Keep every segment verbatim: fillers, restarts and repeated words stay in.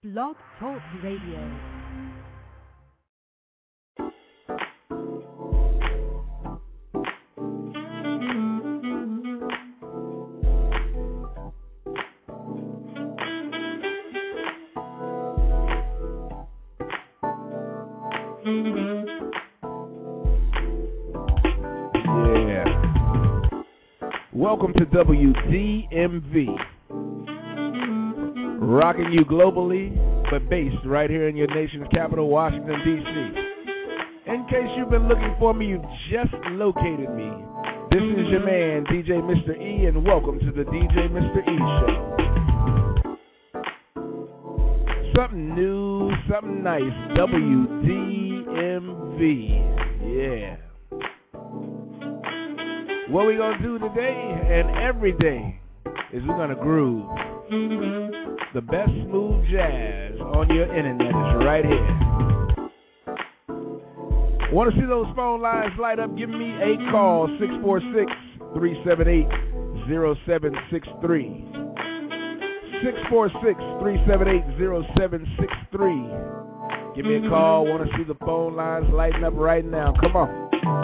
Blog Talk Radio. Welcome to W D M V, rocking you globally, but based right here in your nation's capital, Washington, D C In case you've been looking for me, you've just located me. This is your man, D J Mister E, and welcome to the D J Mister E Show. Something new, something nice, W D M V, yeah. What we're going to do today and every day is we're going to groove. The best smooth jazz on your internet is right here. Want to see those phone lines light up? Give me a call, six four six, three seven eight, zero seven six three. six four six, three seven eight, zero seven six three. Give me a call. Want to see the phone lines lighting up right now. Come on.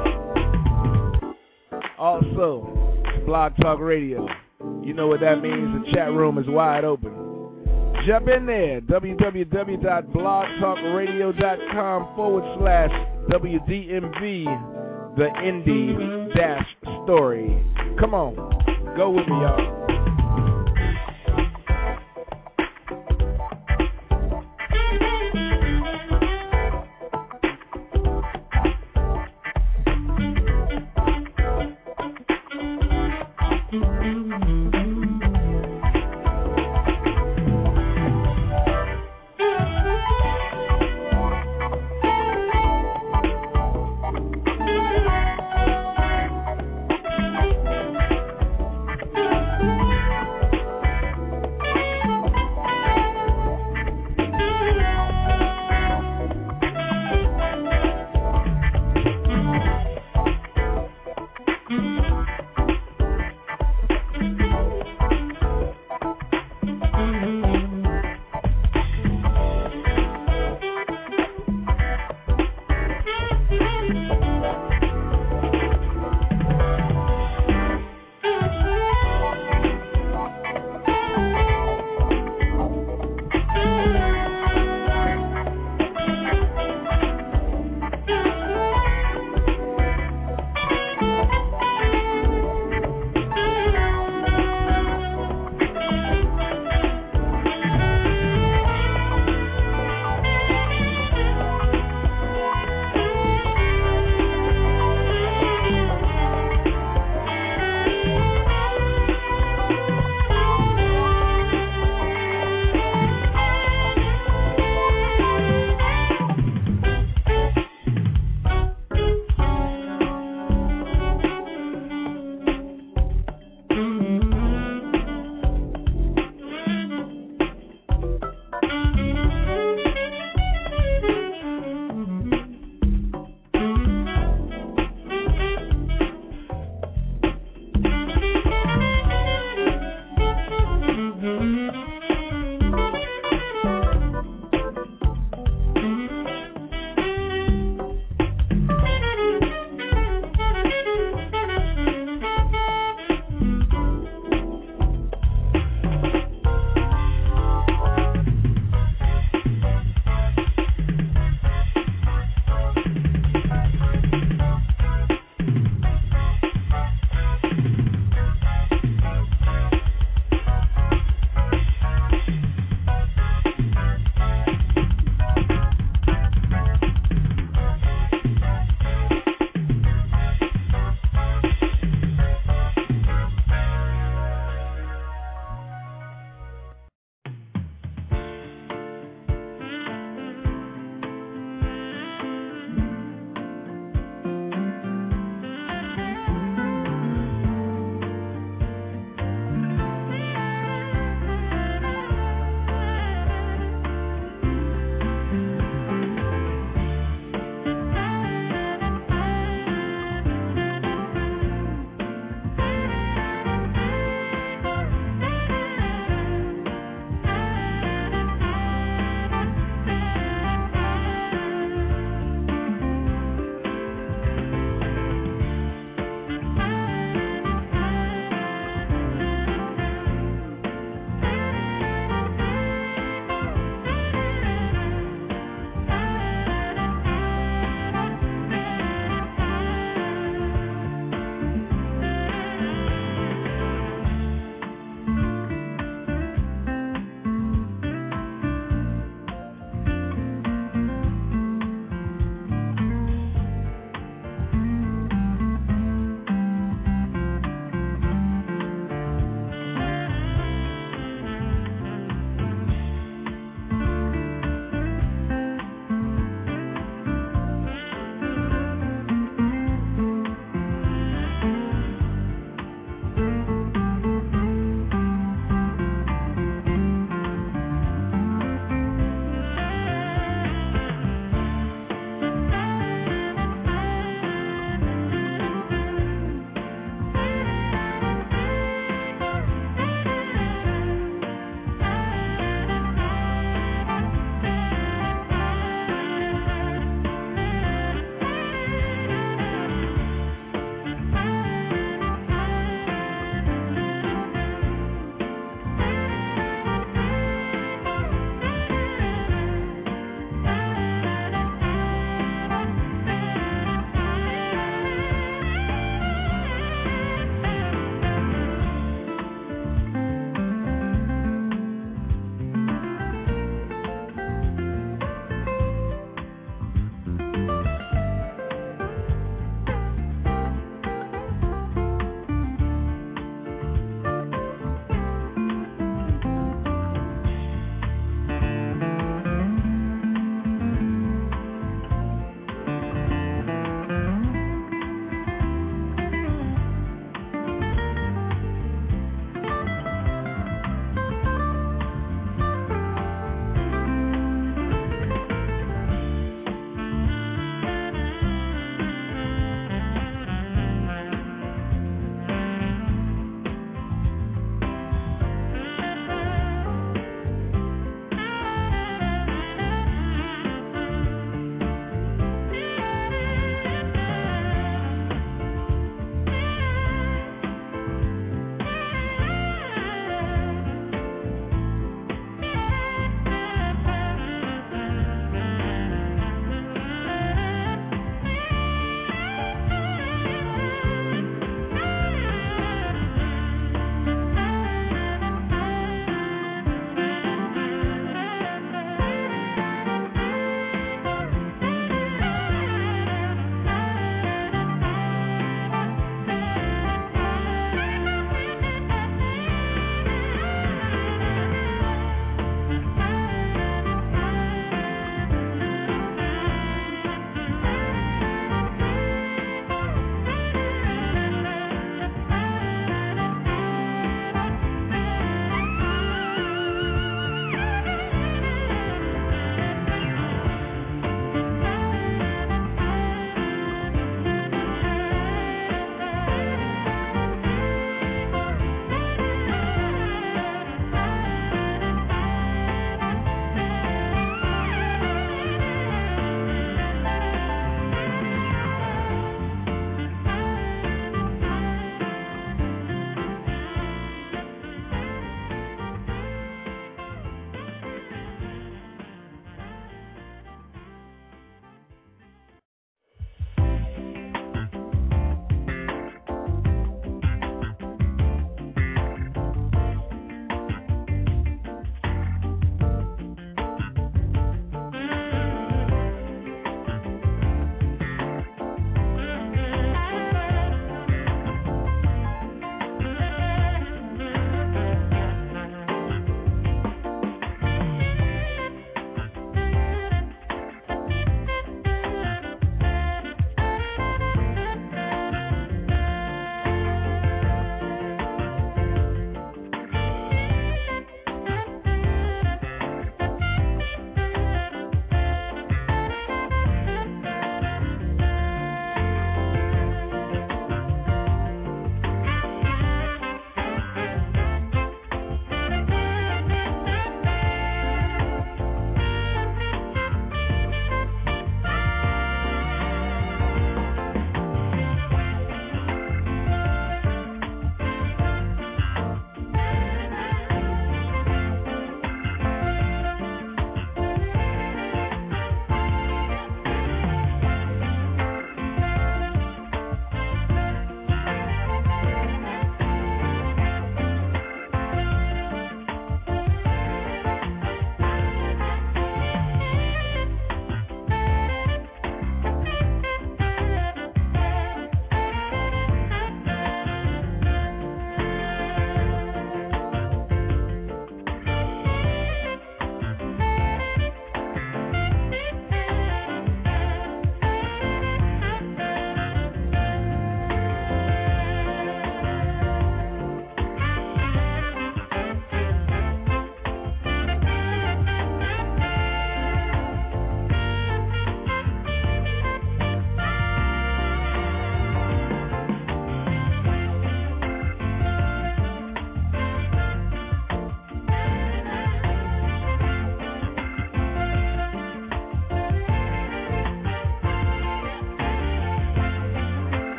Also, it's Blog Talk Radio. You know what that means. The chat room is wide open. Jump in there. www.blogtalkradio.com forward slash WDMV, the indie dash story. Come on. Go with me, y'all.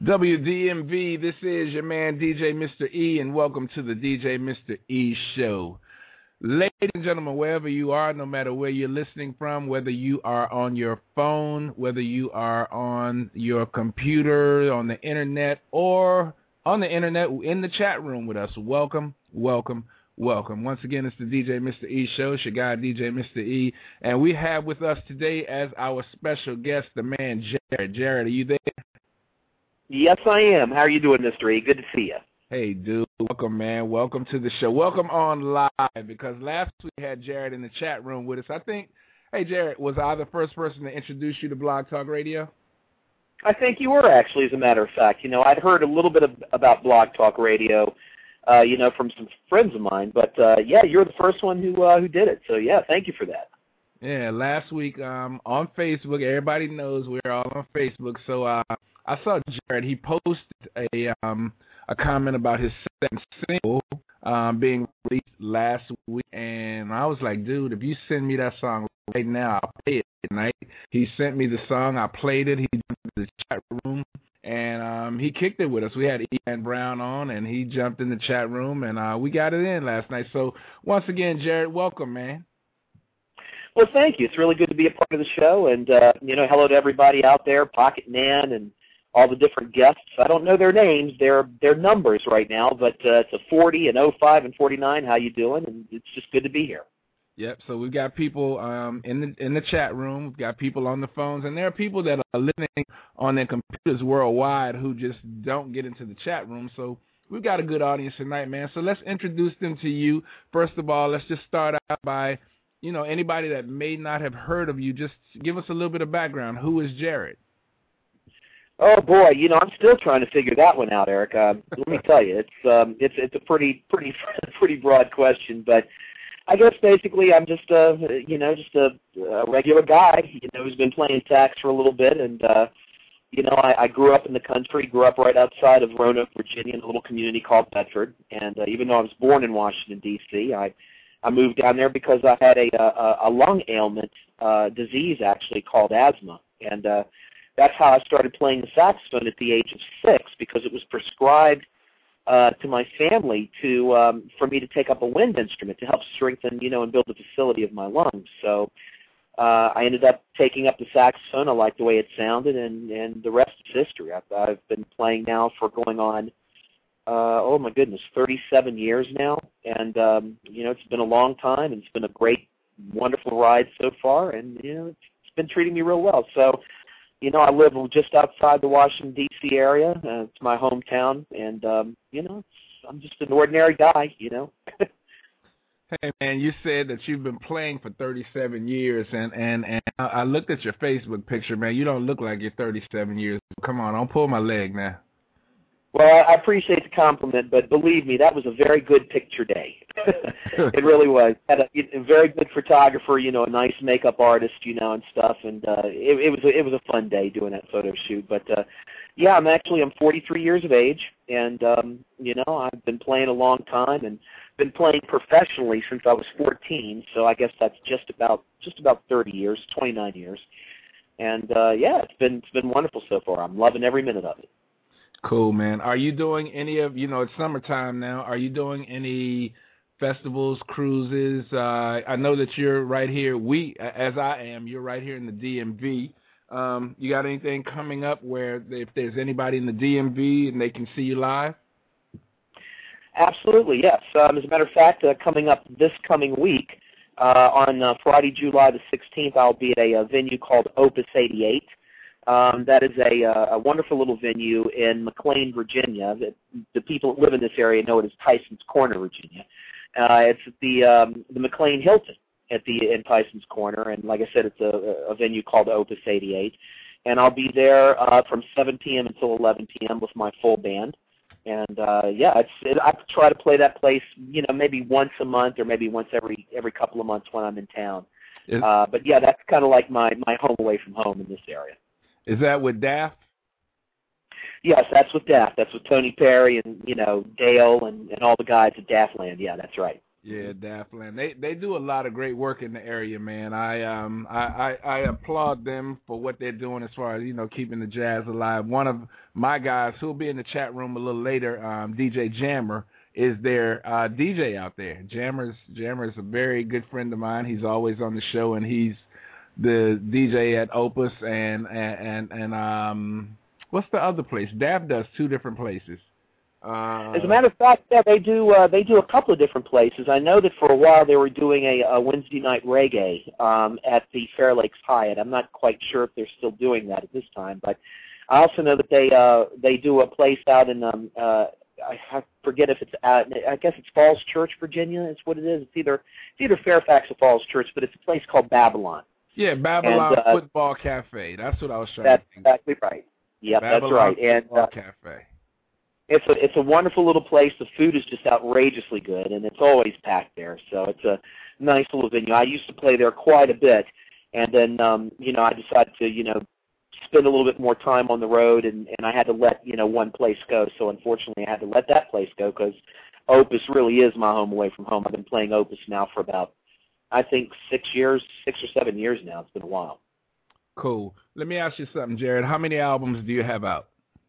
W D M V, this is your man D J Mister E, and welcome to the D J Mister E Show. Ladies and gentlemen, wherever you are, no matter where you're listening from, whether you are on your phone, whether you are on your computer, on the internet, or on the internet in the chat room with us, welcome, welcome, welcome. Once again, it's the D J Mister E Show. It's your guy, D J Mister E, and we have with us today as our special guest, the man Jared. Jared, are you there? Yes, I am. How are you doing, Mister E? Good to see you. Hey, dude. Welcome, man. Welcome to the show. Welcome on live, because last week we had Jared in the chat room with us. I think, hey, Jared, was I the first person to introduce you to Blog Talk Radio? I think you were, actually, as a matter of fact. You know, I'd heard a little bit of, about Blog Talk Radio, uh, you know, from some friends of mine. But, uh, yeah, you're the first one who uh, who did it. So, yeah, thank you for that. Yeah, last week um, on Facebook, everybody knows we're all on Facebook, so uh, I saw Jared. He posted a um, a comment about his second single um, being released last week, and I was like, dude, if you send me that song right now, I'll play it tonight. He sent me the song. I played it. He jumped in the chat room, and um, he kicked it with us. We had Ian Brown on, and he jumped in the chat room, and uh, we got it in last night. So once again, Jared, welcome, man. Well, thank you. It's really good to be a part of the show, and, uh, you know, hello to everybody out there, Pocket Man, and all the different guests. I don't know their names, their their numbers right now, but uh, it's a forty, an oh five, and forty-nine. How you doing? And it's just good to be here. Yep. So we've got people um, in the in the chat room. We've got people on the phones, and there are people that are living on their computers worldwide who just don't get into the chat room. So we've got a good audience tonight, man. So let's introduce them to you. First of all, let's just start out by, you know, anybody that may not have heard of you, just give us a little bit of background. Who is Jared? Oh boy, you know, I'm still trying to figure that one out, Eric. Uh, let me tell you, it's um, it's it's a pretty pretty pretty broad question, but I guess basically I'm just a you know just a, a regular guy, you know, who's been playing sax for a little bit, and uh, you know, I, I grew up in the country, grew up right outside of Roanoke, Virginia, in a little community called Bedford, and uh, even though I was born in Washington D C, I I moved down there because I had a a, a lung ailment, uh, disease actually called asthma, and uh, that's how I started playing the saxophone at the age of six, because it was prescribed uh, to my family to um, for me to take up a wind instrument to help strengthen, you know, and build the facility of my lungs. So uh, I ended up taking up the saxophone. I liked the way it sounded, and, and the rest is history. I've, I've been playing now for going on, uh, oh my goodness, thirty-seven years now, and um, you know, it's been a long time, and it's been a great, wonderful ride so far, and you know, it's, it's been treating me real well. So, you know, I live just outside the Washington, D C area. Uh, it's my hometown, and, um, you know, it's, I'm just an ordinary guy, you know. Hey, man, you said that you've been playing for thirty-seven years, and, and, and I looked at your Facebook picture, man. You don't look like you're thirty-seven years. Come on, don't pull my leg now. Well, I appreciate the compliment, but believe me, that was a very good picture day. It really was. Had a, a very good photographer, you know, a nice makeup artist, you know, and stuff, and uh, it, it was a, it was a fun day doing that photo shoot. But uh, yeah, I'm actually I'm forty-three years of age, and um, you know, I've been playing a long time and been playing professionally since I was fourteen. So I guess that's just about just about thirty years, twenty-nine years, and uh, yeah, it's been it's been wonderful so far. I'm loving every minute of it. Cool, man. Are you doing any of, you know, it's summertime now, are you doing any festivals, cruises? Uh, I know that you're right here, we, as I am, you're right here in the D M V. Um, you got anything coming up where if there's anybody in the D M V and they can see you live? Absolutely, yes. Um, as a matter of fact, uh, coming up this coming week, uh, on uh, Friday, July the sixteenth, I'll be at a, a venue called Opus eighty-eight. Um, that is a, a wonderful little venue in McLean, Virginia. The, the people that live in this area know it as Tyson's Corner, Virginia. Uh, it's at the um, the McLean Hilton at the in Tyson's Corner, and like I said, it's a, a venue called Opus eighty-eight. And I'll be there uh, from seven p.m. until eleven p.m. with my full band. And uh, yeah, it's it, I try to play that place, you know, maybe once a month or maybe once every every couple of months when I'm in town. Uh, but yeah, that's kind of like my my home away from home in this area. Is that with Daft? Yes, that's with Daft. That's with Tony Perry and, you know, Dale and, and all the guys at Daftland. Yeah, that's right. Yeah, definitely. And they they do a lot of great work in the area, man. I um I, I, I applaud them for what they're doing as far as, you know, keeping the jazz alive. One of my guys who'll be in the chat room a little later, um, D J Jammer, is their uh, D J out there. Jammer's Jammer is a very good friend of mine. He's always on the show, and he's the D J at Opus and and and, and um what's the other place? Dab does two different places. Uh, As a matter of fact, yeah, they do. Uh, they do a couple of different places. I know that for a while they were doing a, a Wednesday night reggae um, at the Fair Lakes Hyatt. I'm not quite sure if they're still doing that at this time, but I also know that they uh, they do a place out in um, uh, I forget if it's out, I guess it's Falls Church, Virginia. Is what it is. It's either it's either Fairfax or Falls Church, but it's a place called Babylon. Yeah, Babylon and, uh, Football Cafe. That's what I was trying that's to think. That's exactly right. Yep, Babylon that's right. And Football uh, Cafe. It's a it's a wonderful little place. The food is just outrageously good, and it's always packed there. So it's a nice little venue. I used to play there quite a bit, and then um, you know I decided to you know spend a little bit more time on the road, and, and I had to let you know one place go. So unfortunately, I had to let that place go because Opus really is my home away from home. I've been playing Opus now for about I think six years, six or seven years now. It's been a while. Cool. Let me ask you something, Jared. How many albums do you have out?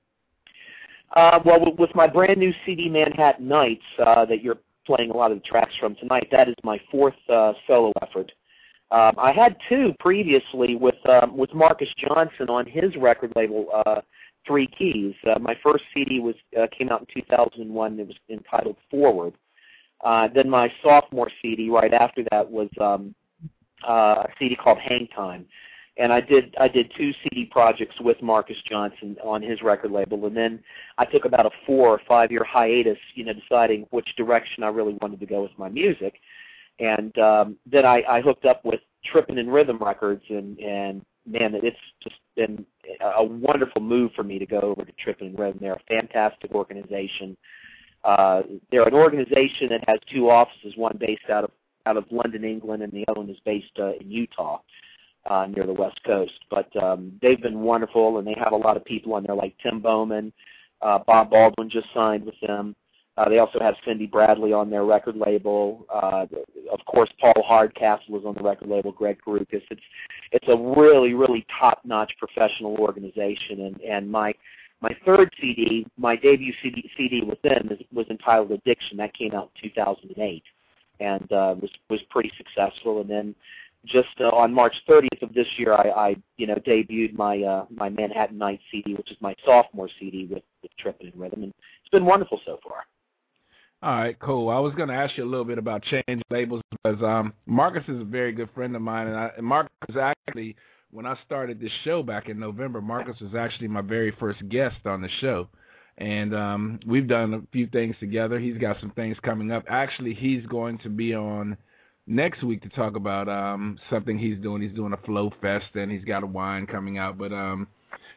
Uh, well, with my brand new C D, Manhattan Nights, uh, that you're playing a lot of the tracks from tonight, that is my fourth uh, solo effort. Um, I had two previously with um, with Marcus Johnson on his record label, uh, Three Keys. Uh, my first C D was uh, came out in two thousand one. It was entitled Forward. Uh, then my sophomore C D right after that was um, uh, a C D called Hang Time. And I did I did two C D projects with Marcus Johnson on his record label, and then I took about a four or five year hiatus, you know, deciding which direction I really wanted to go with my music. And um, then I, I hooked up with Trippin' in Rhythm Records, and, and man, it's just been a wonderful move for me to go over to Trippin' in Rhythm. They're a fantastic organization. Uh, they're an organization that has two offices, one based out of out of London, England, and the other one is based uh, in Utah. Uh, near the West Coast. But um, they've been wonderful, and they have a lot of people on there like Tim Bowman. Uh, Bob Baldwin just signed with them. Uh, they also have Cindy Bradley on their record label. Uh, of course, Paul Hardcastle is on the record label, Greg Karukas. It's it's a really, really top-notch professional organization. And, and my my third C D, my debut C D, C D with them is, was entitled Addiction. That came out in two thousand eight and uh, was, was pretty successful. And then Just uh, on March thirtieth of this year, I, I you know debuted my uh, my Manhattan Nights C D, which is my sophomore C D with, with Trippin' in Rhythm, and it's been wonderful so far. All right, cool. I was going to ask you a little bit about change labels because um, Marcus is a very good friend of mine, and, I, and Marcus is actually, when I started this show back in November, Marcus was actually my very first guest on the show, and um, we've done a few things together. He's got some things coming up. Actually, he's going to be on next week to talk about um, something he's doing. He's doing a Flow Fest, and he's got a wine coming out. But, um,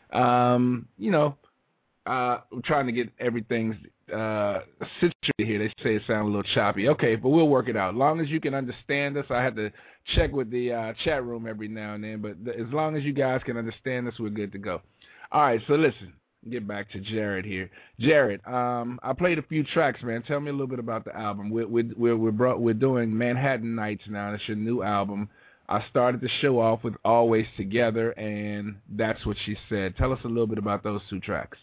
um, you know, uh, I'm trying to get everything uh, situated here. They say it sounds a little choppy. Okay, but we'll work it out. As long as you can understand us, I had to check with the uh, chat room every now and then. But th- as long as you guys can understand us, we're good to go. All right, so listen. Get back to Jared here. Jared, um, I played a few tracks, man. Tell me a little bit about the album. We're we're we're, brought, we're doing Manhattan Nights now. It's your new album. I started the show off with Always Together, and That's What She Said. Tell us a little bit about those two tracks.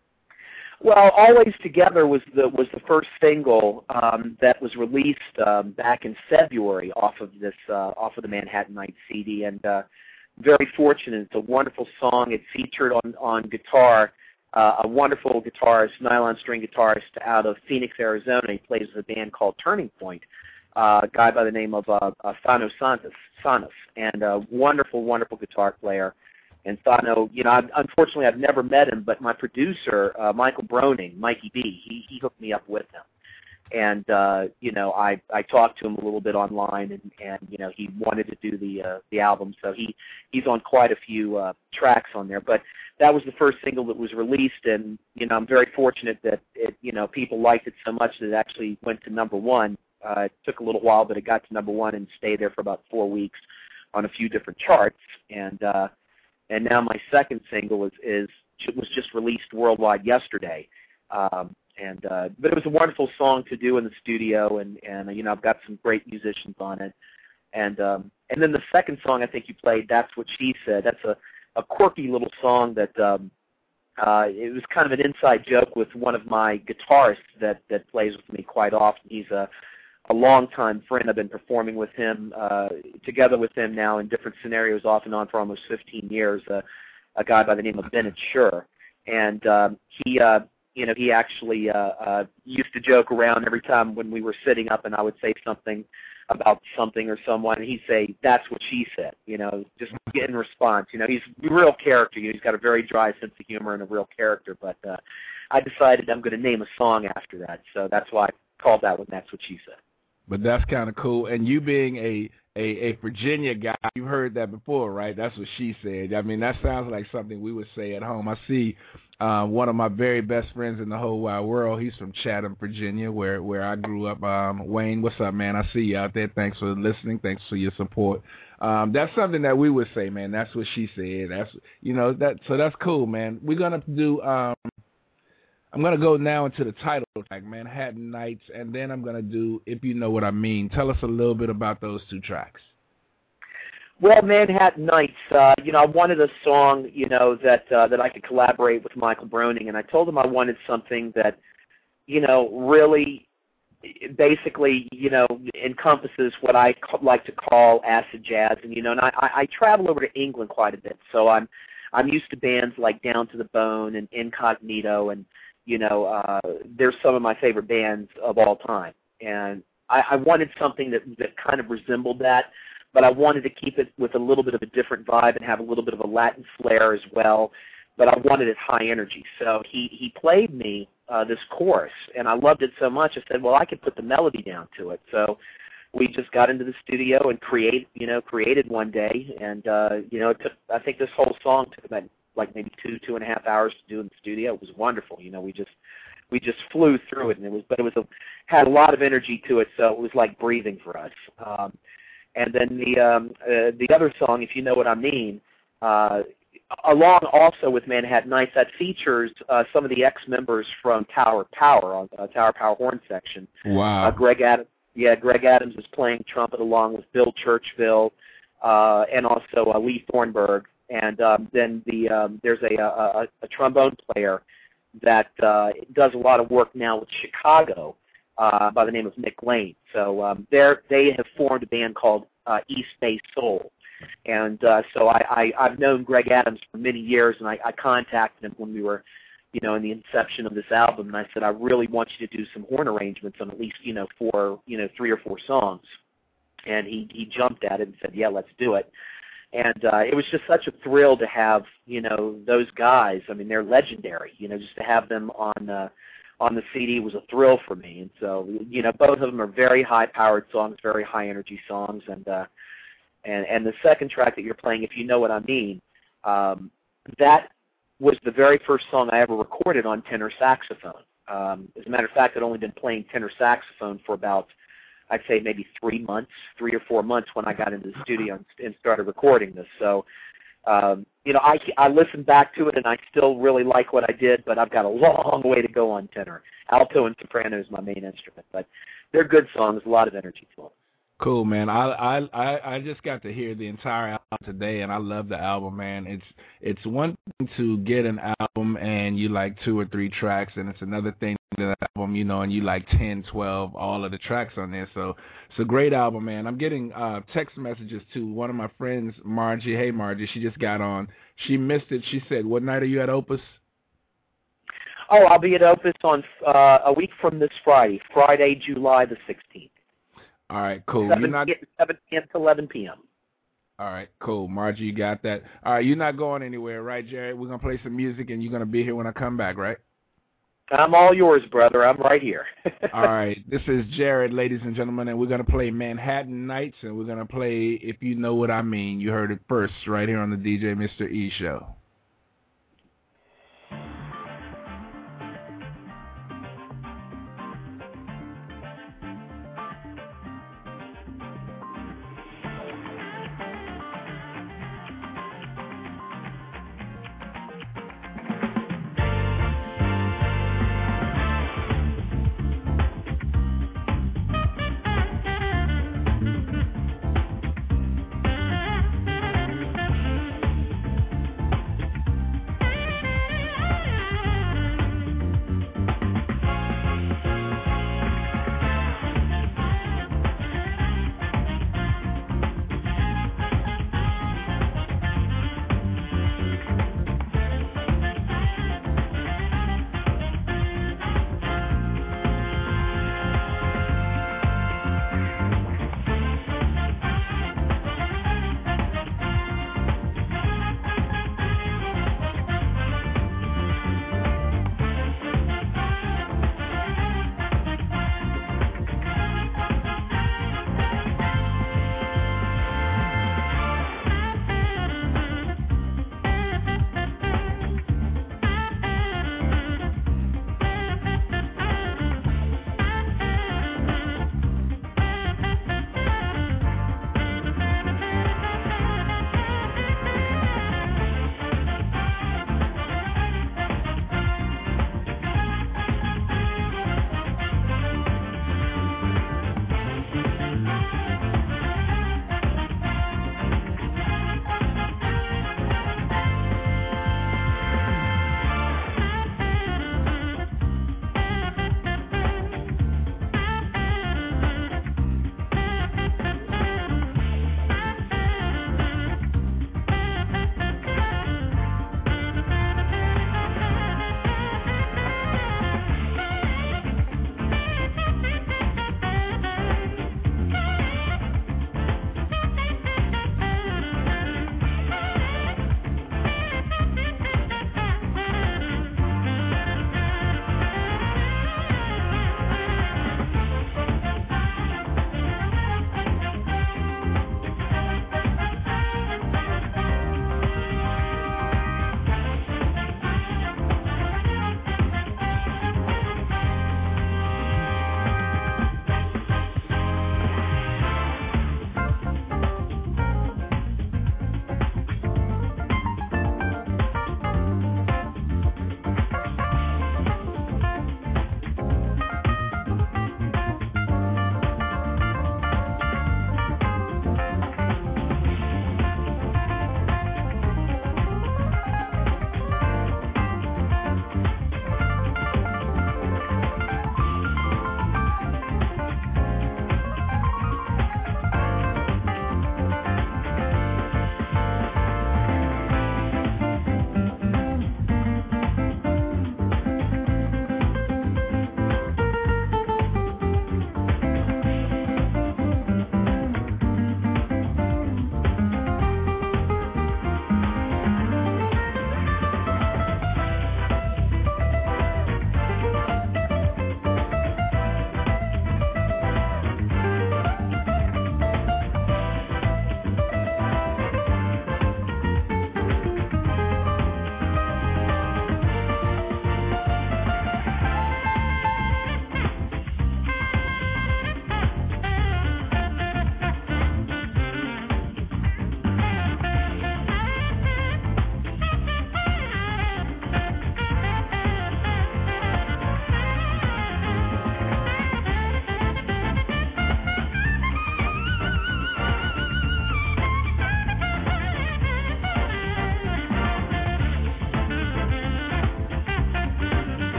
Well, Always Together was the was the first single um, that was released um, back in February off of this uh, off of the Manhattan Nights C D, and uh, very fortunate. It's a wonderful song. It featured on on guitar uh, a wonderful guitarist, nylon string guitarist out of Phoenix, Arizona. He plays with a band called Turning Point, uh, a guy by the name of uh, uh, Thano Santos, Sanos, and a wonderful, wonderful guitar player. And Thano, you know, I've, unfortunately I've never met him, but my producer, uh, Michael Broning, Mikey B, he, he hooked me up with him. And, uh, you know, I, I talked to him a little bit online, and, and you know, he wanted to do the uh, the album, so he, he's on quite a few uh, tracks on there. But that was the first single that was released, and, you know, I'm very fortunate that, it, you know, people liked it so much that it actually went to number one. Uh, it took a little while, but it got to number one and stayed there for about four weeks on a few different charts. And uh, and now my second single is, is was just released worldwide yesterday. Um, And uh, but it was a wonderful song to do in the studio, and and you know I've got some great musicians on it. And um, and then the second song I think you played, That's What She Said. That's a, a quirky little song that um, uh, it was kind of an inside joke with one of my guitarists that, that plays with me quite often. He's a, a longtime friend. I've been performing with him, uh, together with him now in different scenarios off and on for almost fifteen years, uh, a guy by the name of Bennett Schur. And um, he, uh, you know, he actually uh, uh, used to joke around every time when we were sitting up and I would say something about something or someone, and he'd say, "That's what she said," you know, just get in response. You know, he's a real character. You know, he's got a very dry sense of humor and a real character, but uh, I decided I'm going to name a song after that, so that's why I called that one That's What She Said. But that's kind of cool. And you being a, a, a Virginia guy, you've heard that before, right? That's what she said. I mean, that sounds like something we would say at home. I see uh, one of my very best friends in the whole wide world. He's from Chatham, Virginia, where, where I grew up. Um, Wayne, what's up, man? I see you out there. Thanks for listening. Thanks for your support. Um, that's something that we would say, man. That's what she said. That's, you know, that. So that's cool, man. We're going to do um, – I'm going to go now into the title track, Manhattan Nights, and then I'm going to do If You Know What I Mean. Tell us a little bit about those two tracks. Well, Manhattan Nights, uh, you know, I wanted a song, you know, that uh, that I could collaborate with Michael Broning, and I told him I wanted something that, you know, really basically, you know, encompasses what I like to call acid jazz. And, you know, and I, I, I travel over to England quite a bit, so I'm I'm used to bands like Down to the Bone and Incognito, and you know, uh, they're some of my favorite bands of all time. And I, I wanted something that, that kind of resembled that, but I wanted to keep it with a little bit of a different vibe and have a little bit of a Latin flair as well, but I wanted it high energy. So he, he played me uh, this chorus, and I loved it so much, I said, well, I could put the melody down to it. So we just got into the studio and create, you know, created one day, and, uh, you know, it took, I think this whole song took about like maybe two, two and a half hours to do in the studio. It was wonderful. You know, we just we just flew through it, and it was, but it was a, had a lot of energy to it, so it was like breathing for us. Um, and then the um, uh, the other song, If You Know What I Mean, uh, along also with Manhattan Nights, that features uh, some of the ex-members from Tower Power on uh, Tower Power horn section. Wow. Uh, Greg Adams, yeah, Greg Adams is playing trumpet along with Bill Churchville, uh, and also uh, Lee Thornburg. And um, then the um, there's a, a, a trombone player that uh, does a lot of work now with Chicago uh, by the name of Nick Lane. So um, they're, they have formed a band called uh, East Bay Soul. And uh, so I, I, I've known Greg Adams for many years, and I, I contacted him when we were, you know, in the inception of this album, and I said, I really want you to do some horn arrangements on at least, you know, four, you know, three or four songs. And he, he jumped at it and said, yeah, let's do it. And uh, it was just such a thrill to have, you know, those guys. I mean, they're legendary. You know, just to have them on uh, on the C D was a thrill for me. And so, you know, both of them are very high-powered songs, very high-energy songs. And uh, and and the second track that you're playing, If You Know What I Mean, um, that was the very first song I ever recorded on tenor saxophone. Um, as a matter of fact, I'd only been playing tenor saxophone for about, I'd say maybe three months, three or four months when I got into the studio and, and started recording this. So, um, you know, I, I listened back to it, and I still really like what I did, but I've got a long way to go on tenor. Alto and soprano is my main instrument, but they're good songs, a lot of energy to them. Cool, man. I I I I just got to hear the entire album today, and I love the album, man. It's it's one thing to get an album and you like two or three tracks, and it's another thing to the album, you know, and you like ten, twelve, all of the tracks on there. So it's a great album, man. I'm getting uh, text messages to one of my friends, Margie. Hey, Margie, she just got on. She missed it. She said, "What night are you at Opus?" Oh, I'll be at Opus on uh, a week from this Friday, Friday, July the sixteenth. All right, cool. seven, You're not seven p.m. to eleven p.m. All right, cool. Margie, you got that. All right, you're not going anywhere, right, Jared? We're going to play some music, and you're going to be here when I come back, right? I'm all yours, brother. I'm right here. All right, this is Jared, ladies and gentlemen, and we're going to play Manhattan Nights, and we're going to play If You Know What I Mean. You heard it first right here on the D J Mister E Show.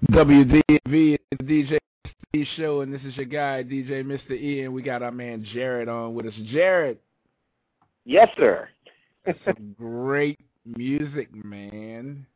W D V is the D J E show, and this is your guy, D J Mister E, and we got our man Jared on with us. Jared. Yes, sir. Some great music, man.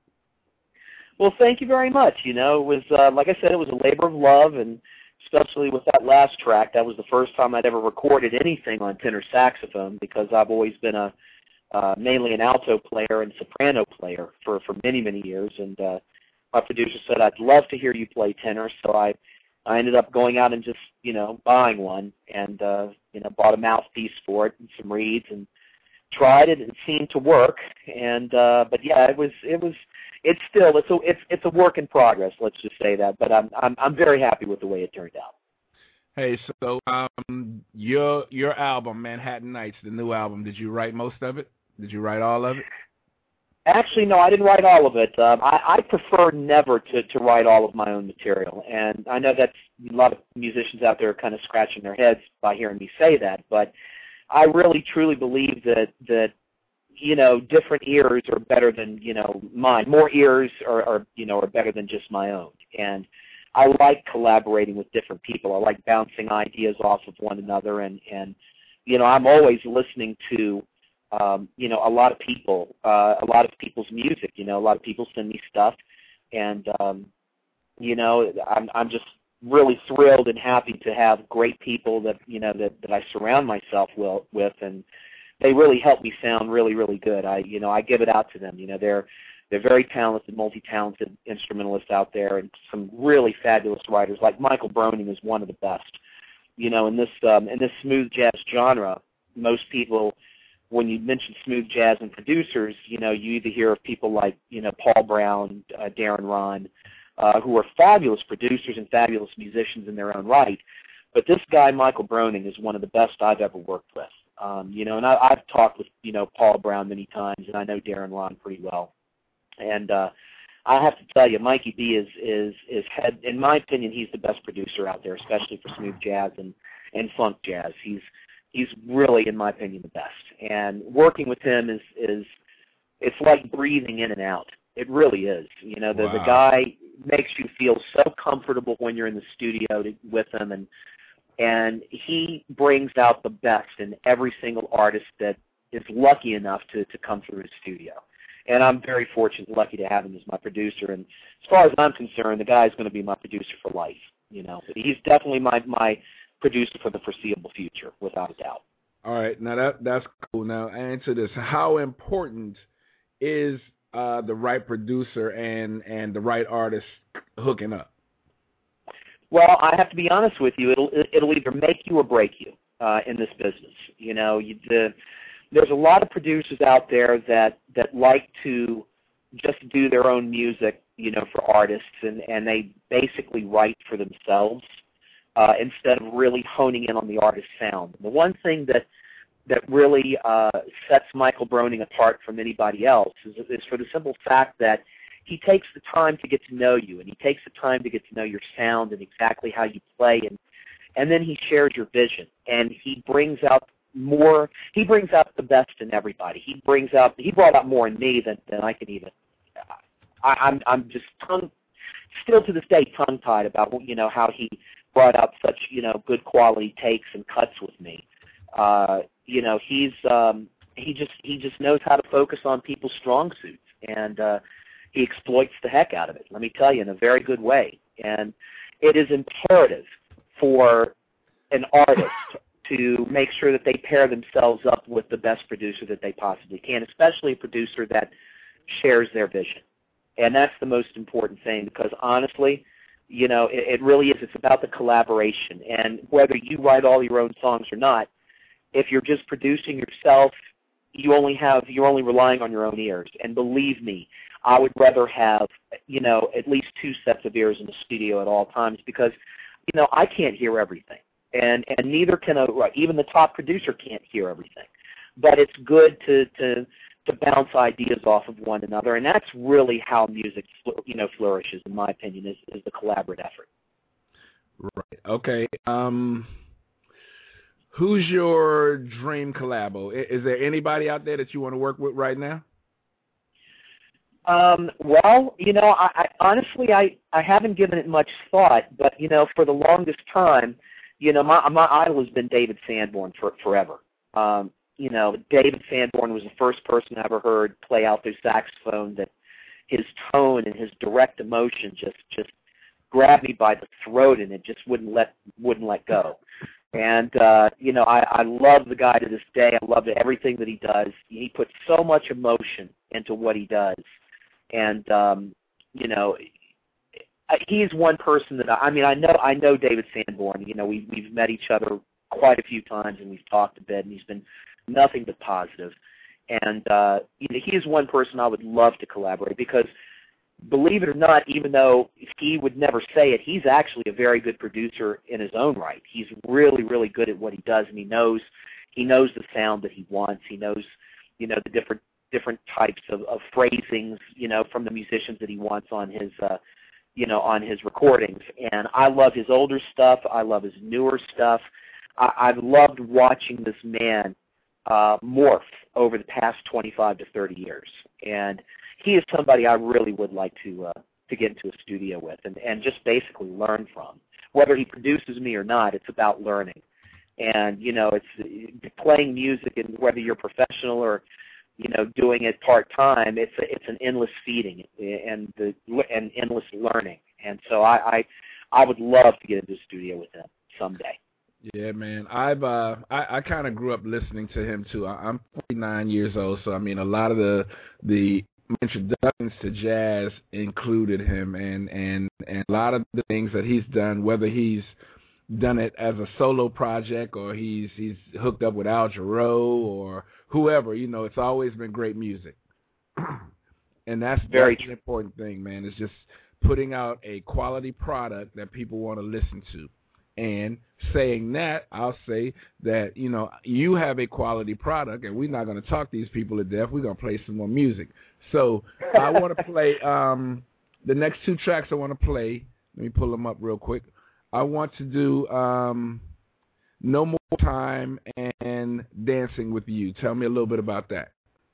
Well, thank you very much. You know, it was, uh, like I said, it was a labor of love, and especially with that last track, that was the first time I'd ever recorded anything on tenor saxophone, because I've always been a uh, mainly an alto player and soprano player for, for many, many years, and uh, my producer said, I'd love to hear you play tenor, so I I ended up going out and just, you know, buying one, and, uh, you know, bought a mouthpiece for it and some reeds, and tried it, and it seemed to work, and, uh, but yeah, it was, it was, it's still, it's a, it's, it's a work in progress, let's just say that, but I'm, I'm, I'm very happy with the way it turned out. Hey, so, um, your, your album, Manhattan Nights, the new album, did you write most of it? Did you write all of it? Actually, no, I didn't write all of it. Um, I, I prefer never to, to write all of my own material, and I know that a lot of musicians out there are kind of scratching their heads by hearing me say that, but I really, truly believe that, that you know, different ears are better than, you know, mine. More ears are, are, you know, are better than just my own, and I like collaborating with different people. I like bouncing ideas off of one another, and, and you know, I'm always listening to Um, you know, a lot of people, uh, a lot of people's music. You know, a lot of people send me stuff, and um, you know, I'm I'm just really thrilled and happy to have great people that you know that, that I surround myself will, with, and they really help me sound really, really good. I you know I give it out to them. You know, they're they're very talented, multi-talented instrumentalists out there, and some really fabulous writers. Like Michael Broning is one of the best. You know, in this um, in this smooth jazz genre, most people, when you mention smooth jazz and producers, you know, you either hear of people like, you know, Paul Brown, uh, Darren Ron, uh, who are fabulous producers and fabulous musicians in their own right. But this guy, Michael Broning, is one of the best I've ever worked with. Um, you know, and I, I've talked with, you know, Paul Brown many times, and I know Darren Ron pretty well. And uh, I have to tell you, Mikey B is, is, is head, in my opinion, he's the best producer out there, especially for smooth jazz and, and funk jazz. He's He's really, in my opinion, the best. And working with him is, is it's like breathing in and out. It really is. You know, the, Wow. the guy makes you feel so comfortable when you're in the studio to, with him, and and he brings out the best in every single artist that is lucky enough to, to come through his studio. And I'm very fortunate and lucky to have him as my producer. And as far as I'm concerned, the guy's going to be my producer for life. You know, but he's definitely my my producer for the foreseeable future, without a doubt. All right, now that that's cool. Now answer this: how important is uh, the right producer and and the right artist hooking up? Well, I have to be honest with you. It'll it'll either make you or break you uh, in this business. You know, you, the, there's a lot of producers out there that that like to just do their own music, you know, for artists, and and they basically write for themselves. Uh, instead of really honing in on the artist's sound. The one thing that that really uh, sets Michael Broning apart from anybody else is, is for the simple fact that he takes the time to get to know you, and he takes the time to get to know your sound and exactly how you play, and and then he shares your vision, and he brings out more. He brings out the best in everybody. He brings out. He brought out more in me than, than I can even. I, I'm I'm just tongue, still to this day tongue tied about you know how he brought out such, you know, good quality takes and cuts with me. Uh, you know, he's um, he just he just knows how to focus on people's strong suits, and uh, he exploits the heck out of it. Let me tell you, in a very good way. And it is imperative for an artist to make sure that they pair themselves up with the best producer that they possibly can, especially a producer that shares their vision. And that's the most important thing, because honestly, you know, it, it really is. It's about the collaboration. And whether you write all your own songs or not, if you're just producing yourself, you only have you're only relying on your own ears. And believe me, I would rather have, you know, at least two sets of ears in the studio at all times, because, you know, I can't hear everything. And and neither can a even the top producer can't hear everything. But it's good to to to bounce ideas off of one another, and that's really how music, you know, flourishes, in my opinion, is, is the collaborative effort. Right. Okay. Um, who's your dream collabo? Is there anybody out there that you want to work with right now? Um, well, you know, I, I honestly, I, I haven't given it much thought, but, you know, for the longest time, you know, my, my idol has been David Sanborn for forever. Um, you know, David Sanborn was the first person I ever heard play alto saxophone that his tone and his direct emotion just, just grabbed me by the throat, and it just wouldn't let, wouldn't let go. And, uh, you know, I, I love the guy to this day. I love everything that he does. He puts so much emotion into what he does. And, um, you know, he is one person that, I, I mean, I know I know David Sanborn. You know, we, we've met each other quite a few times, and we've talked a bit, and he's been nothing but positive. And uh, you know, he is one person I would love to collaborate because, believe it or not, even though he would never say it, he's actually a very good producer in his own right. He's really, really good at what he does, and he knows he knows the sound that he wants. He knows, you know, the different different types of, of phrasings, you know, from the musicians that he wants on his, uh, you know, on his recordings. And I love his older stuff. I love his newer stuff. I, I've loved watching this man uh, morph over the past twenty-five to thirty years. And he is somebody I really would like to uh, to get into a studio with and, and just basically learn from. Whether he produces me or not, it's about learning. And, you know, it's playing music, and whether you're professional or, you know, doing it part-time, it's a, it's an endless feeding and the and endless learning. And so I, I I would love to get into the studio with him someday. Yeah, man. I've uh, I, I kind of grew up listening to him too. I, I'm forty-nine years old, so I mean, a lot of the the introductions to jazz included him, and and and a lot of the things that he's done, whether he's done it as a solo project or he's he's hooked up with Al Jarreau or whoever, you know, it's always been great music. And that's very that's an important thing, man. It's just putting out a quality product that people want to listen to. And saying that, I'll say that, you know, you have a quality product, and we're not going to talk these people to death. We're going to play some more music. So I want to play um, the next two tracks I want to play. Let me pull them up real quick. I want to do um, No More Time and Dancing with You. Tell me a little bit about that.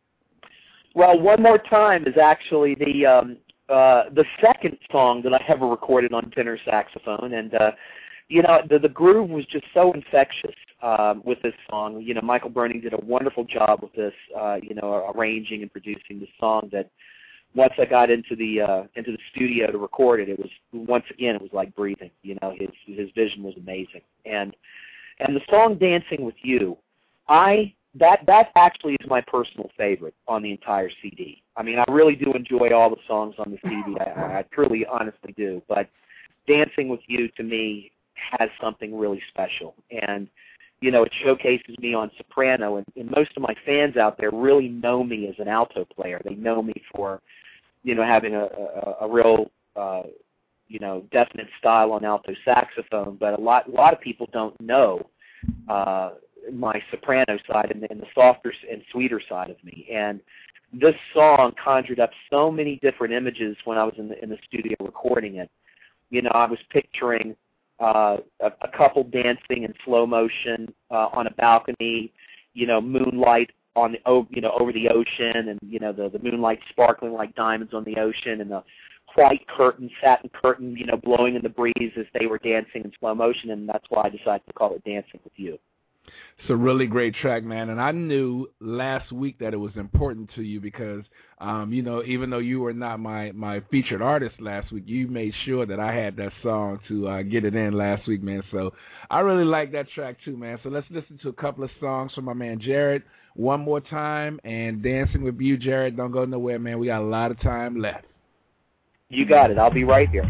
Well, One More Time is actually the um, uh, the second song that I ever recorded on tenor saxophone, and uh, you know, the, the groove was just so infectious um, with this song. You know, Michael Burning did a wonderful job with this, uh, you know, arranging and producing the song. That once I got into the uh, into the studio to record it, it was once again it was like breathing. You know, his his vision was amazing, and and the song "Dancing with You," I that that actually is my personal favorite on the entire C D. I mean, I really do enjoy all the songs on the C D. I, I truly, honestly do, but "Dancing with You" to me has something really special, and you know, it showcases me on soprano, and, and most of my fans out there really know me as an alto player. They know me for, you know, having a, a, a real, uh, you know, definite style on alto saxophone, but a lot, a lot of people don't know uh, my soprano side and, and the softer and sweeter side of me. And this song conjured up so many different images when I was in the, in the studio recording it. You know, I was picturing Uh, a, a couple dancing in slow motion uh, on a balcony, you know, moonlight on the, you know, over the ocean, and you know, the the moonlight sparkling like diamonds on the ocean, and the white curtain, satin curtain, you know, blowing in the breeze as they were dancing in slow motion, and that's why I decided to call it "Dancing with You." It's a really great track, man, and I knew last week that it was important to you because, um, you know, even though you were not my, my featured artist last week, you made sure that I had that song to uh, get it in last week, man. So I really like that track too, man. So let's listen to a couple of songs from my man Jared, One More Time and Dancing with You. Jared, don't go nowhere, man. We got a lot of time left. You got it. I'll be right here.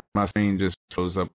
my screen just shows up.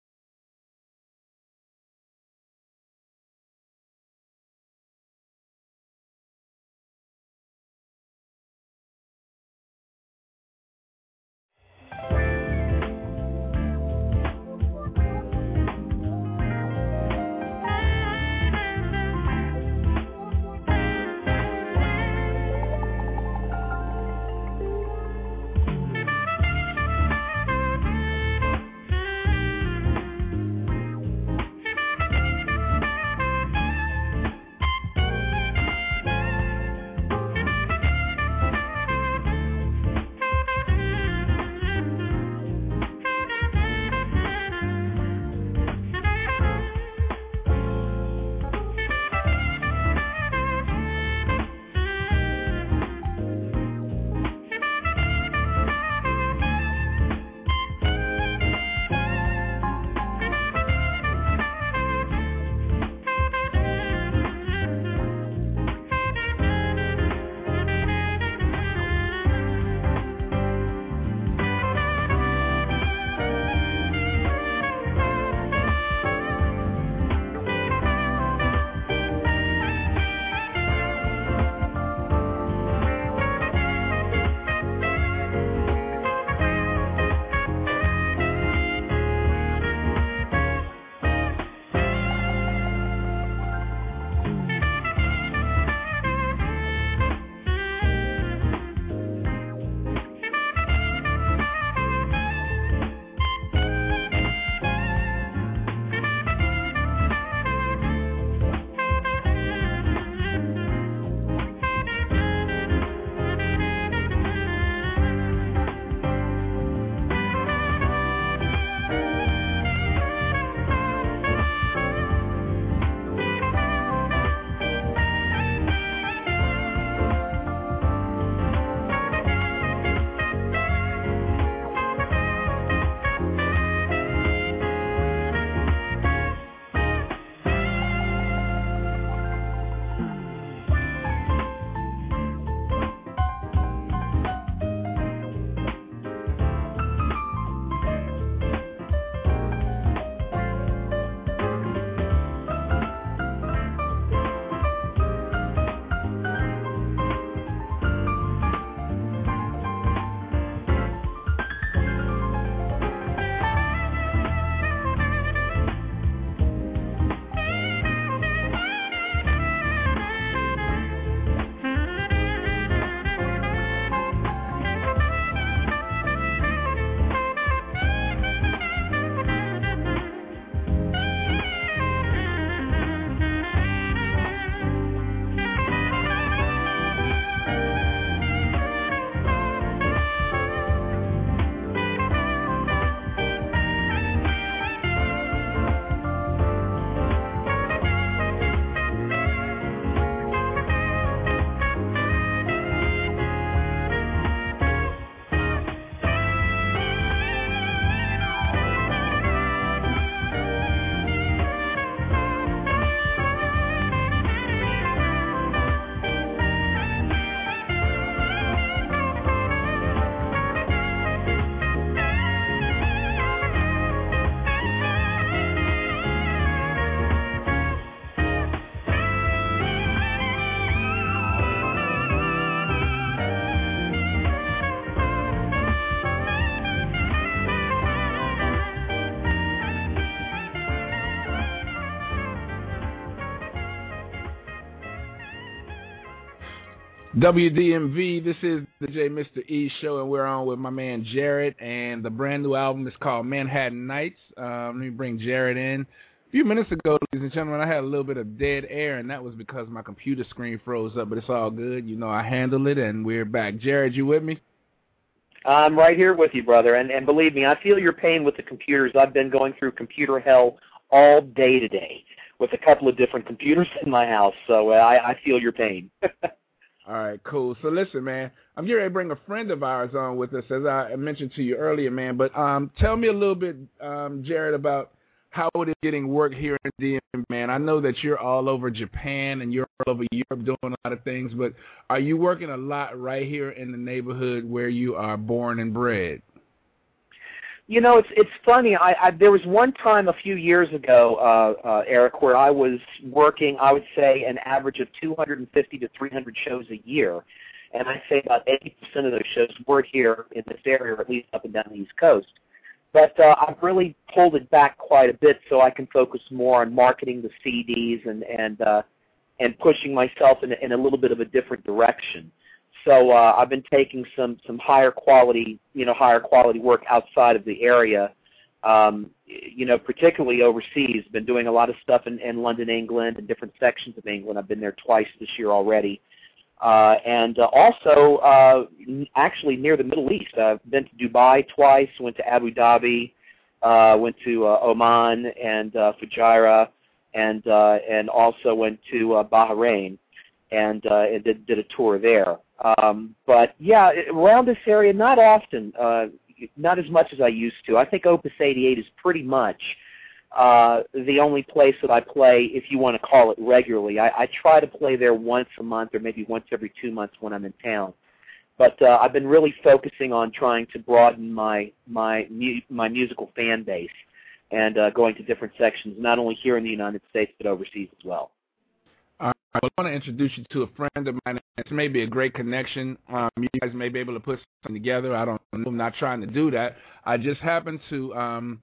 W D M V, this is the J Mister E show, and we're on with my man Jared, and the brand new album is called Manhattan Nights. Um, let me bring Jared in. A few minutes ago, ladies and gentlemen, I had a little bit of dead air, and that was because my computer screen froze up, but it's all good. You know, I handled it, and we're back. Jared, you with me? I'm right here with you, brother, and, and believe me, I feel your pain with the computers. I've been going through computer hell all day today with a couple of different computers in my house, so uh, I, I feel your pain. All right, cool. So listen, man, I'm getting ready to bring a friend of ours on with us, as I mentioned to you earlier, man. But um, tell me a little bit, um, Jared, about how it is getting work here in D M V, man. I know that you're all over Japan and you're all over Europe doing a lot of things, but are you working a lot right here in the neighborhood where you are born and bred? You know, it's it's funny. I, I there was one time a few years ago, uh, uh, Eric, where I was working, I would say, an average of two hundred fifty to three hundred shows a year, and I'd say about eighty percent of those shows were here in this area, or at least up and down the East Coast. But uh, I've really pulled it back quite a bit, so I can focus more on marketing the C Ds and and uh, and pushing myself in a, in a little bit of a different direction. So uh, I've been taking some, some higher quality, you know, higher quality work outside of the area, um, you know, particularly overseas. Been doing a lot of stuff in, in London, England, and different sections of England. I've been there twice this year already. Uh, and uh, also, uh, actually near the Middle East. I've been to Dubai twice, went to Abu Dhabi, uh, went to uh, Oman and uh, Fujairah, and, uh, and also went to uh, Bahrain. And, uh, and did, did a tour there. Um, but, yeah, around this area, not often, uh, not as much as I used to. I think Opus eighty-eight is pretty much uh, the only place that I play, if you want to call it regularly. I, I try to play there once a month or maybe once every two months when I'm in town. But uh, I've been really focusing on trying to broaden my, my, mu- my musical fan base and uh, going to different sections, not only here in the United States but overseas as well. I want to introduce you to a friend of mine. It's maybe a great connection. Um, you guys may be able to put something together. I don't know. I'm not trying to do that. I just happened to um,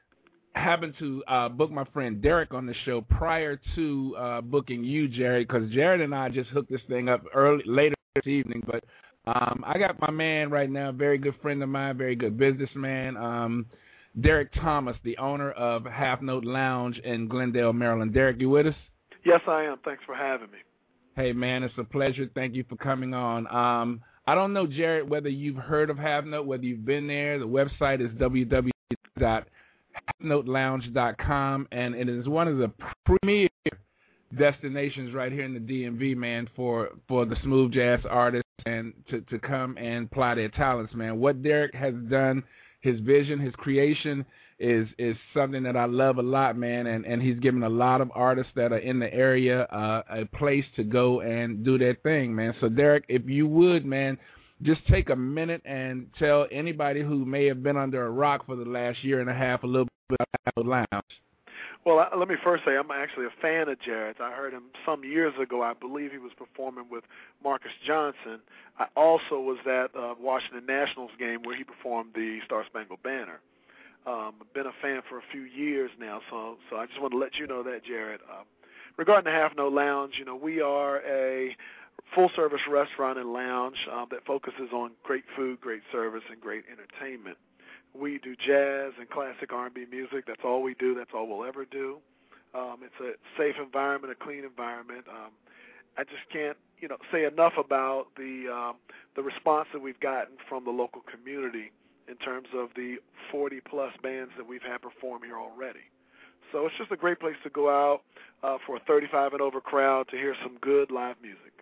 happen to uh, book my friend Derek on the show prior to uh, booking you, Jared, because Jared and I just hooked this thing up early later this evening. But um, I got my man right now, a very good friend of mine, very good businessman, um, Derek Thomas, the owner of Half Note Lounge in Glendale, Maryland. Derek, you with us? Yes, I am. Thanks for having me. Hey, man, it's a pleasure. Thank you for coming on. Um, I don't know, Jared, whether you've heard of Half Note, whether you've been there. The website is w w w dot half note lounge dot com, and it is one of the premier destinations right here in the D M V, man, for, for the smooth jazz artists and to, to come and apply their talents, man. What Derek has done, his vision, his creation, is is something that I love a lot, man, and, and he's given a lot of artists that are in the area uh, a place to go and do their thing, man. So, Derek, if you would, man, just take a minute and tell anybody who may have been under a rock for the last year and a half a little bit about Lounge. Well, I, let me first say I'm actually a fan of Jared's. I heard him some years ago. I believe he was performing with Marcus Johnson. I also was at uh, Washington Nationals game where he performed the Star Spangled Banner. Um, I've been a fan for a few years now, so so I just want to let you know that, Jared. Um, regarding the Half Note Lounge, you know, we are a full-service restaurant and lounge um, that focuses on great food, great service, and great entertainment. We do jazz and classic R and B music. That's all we do. That's all we'll ever do. Um, it's a safe environment, a clean environment. Um, I just can't, you know, say enough about the um, the response that we've gotten from the local community in terms of the forty-plus bands that we've had perform here already. So it's just a great place to go out uh, for a thirty-five and over crowd to hear some good live music.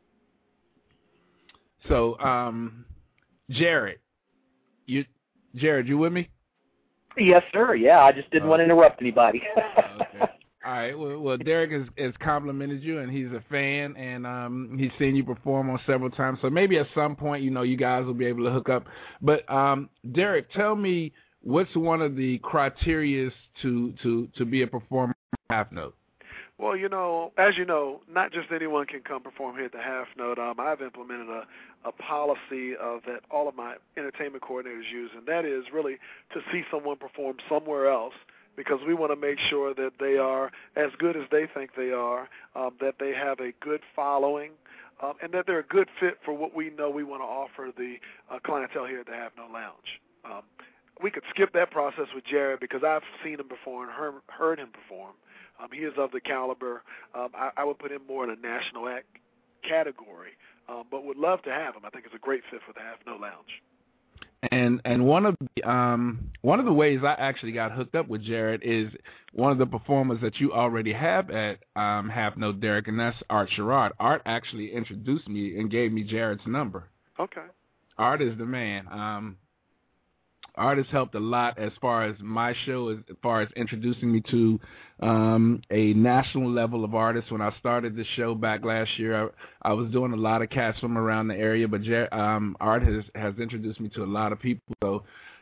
So, um, Jared, you, Jared, you with me? Yes, sir. Yeah, I just didn't uh, want to interrupt anybody. Okay. All right. Well, well Derek has, has complimented you, and he's a fan, and um, he's seen you perform on several times. So maybe at some point, you know, you guys will be able to hook up. But um, Derek, tell me, what's one of the criteria to to to be a performer at Half Note? Well, you know, as you know, not just anyone can come perform here at the Half Note. Um, I've implemented a, a policy of that all of my entertainment coordinators use, and that is really to see someone perform somewhere else, because we want to make sure that they are as good as they think they are, um, that they have a good following, um, and that they're a good fit for what we know we want to offer the uh, clientele here at the Half Note Lounge. Um, we could skip that process with Jared because I've seen him perform, heard, heard him perform. Um, he is of the caliber. Um, I, I would put him more in a national act category, um, but would love to have him. I think it's a great fit for the Half Note Lounge. And and one of the um one of the ways I actually got hooked up with Jared is one of the performers that you already have at um, Half Note, Derek, and that's Art Sherrod. Art actually introduced me and gave me Jared's number. Okay. Art is the man. Um, Art has helped a lot as far as my show, as far as introducing me to um, a national level of artists. When I started the show back last year, I, I was doing a lot of cats from around the area, but Jer- um, Art has, has introduced me to a lot of people. So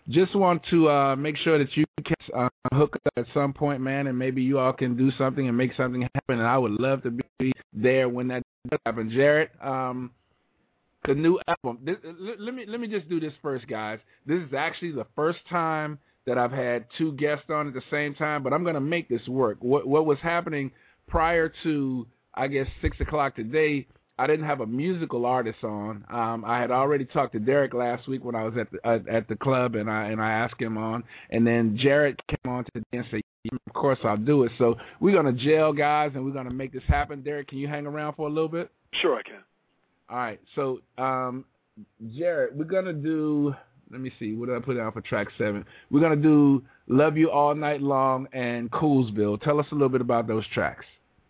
just want to uh, make sure that you can uh, hook up at some point, man, and maybe you all can do something and make something happen. And I would love to be there when that does happen. Jarrett, um, the new album. This, let me let me just do this first, guys. This is actually the first time that I've had two guests on at the same time, but I'm going to make this work. What what was happening prior to, I guess, six o'clock today, I didn't have a musical artist on. Um, I had already talked to Derek last week when I was at the uh, at the club, and I and I asked him on. And then Jarrett came on today and said, "Of course I'll do it." So we're gonna gel, guys, and we're gonna make this happen. Derek, can you hang around for a little bit? Sure, I can. All right. So, um, Jarrett, we're gonna do. Let me see. What did I put out for track seven? We're gonna do "Love You All Night Long" and "Coolsville." Tell us a little bit about those tracks.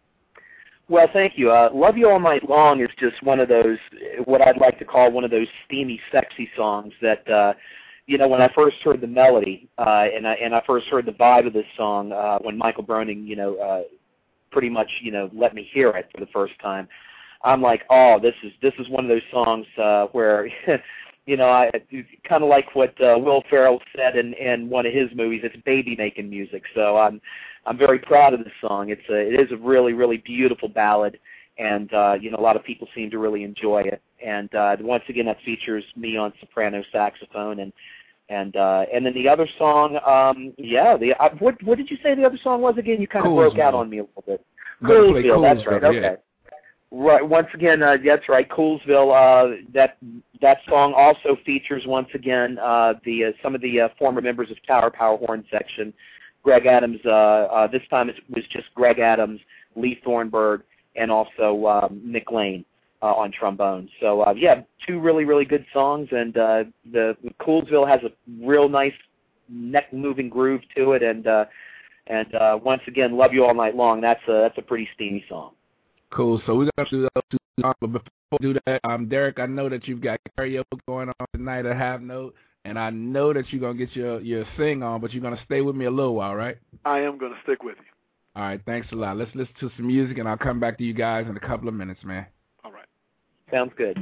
Well, thank you. Uh, Love You All Night Long is just one of those, what I'd like to call one of those steamy, sexy songs that, uh, you know, when I first heard the melody uh, and, I, and I first heard the vibe of this song, uh, when Michael Broning, you know, uh, pretty much, you know, let me hear it for the first time, I'm like, oh, this is this is one of those songs uh, where, you know, I kind of like what uh, Will Ferrell said in, in one of his movies, it's baby-making music. So I'm I'm very proud of this song. It's a, it is a really, really beautiful ballad, and uh, you know, a lot of people seem to really enjoy it. And uh, once again, that features me on soprano saxophone, and and uh, and then the other song, um, yeah, the uh, what what did you say the other song was again? You kind of broke out on me a little bit. Coolsville, that's right. Okay. Yeah. Right. Once again, uh, that's right. Coolsville. Uh, that that song also features once again uh, the uh, some of the uh, former members of Tower Power Horn Section. Greg Adams, uh, uh, this time it was just Greg Adams, Lee Thornburg, and also um, Nick Lane uh, on trombone. So, uh, yeah, two really, really good songs, and uh, the Coolsville has a real nice neck-moving groove to it, and uh, and uh, once again, Love You All Night Long, that's a, that's a pretty steamy song. Cool, so we're going to do those two songs, but before we do that, um, Derek, I know that you've got karaoke going on tonight at Half Note. And I know that you're going to get your, your sing on, but you're going to stay with me a little while, right? I am going to stick with you. All right, thanks a lot. Let's listen to some music, and I'll come back to you guys in a couple of minutes, man. All right. Sounds good.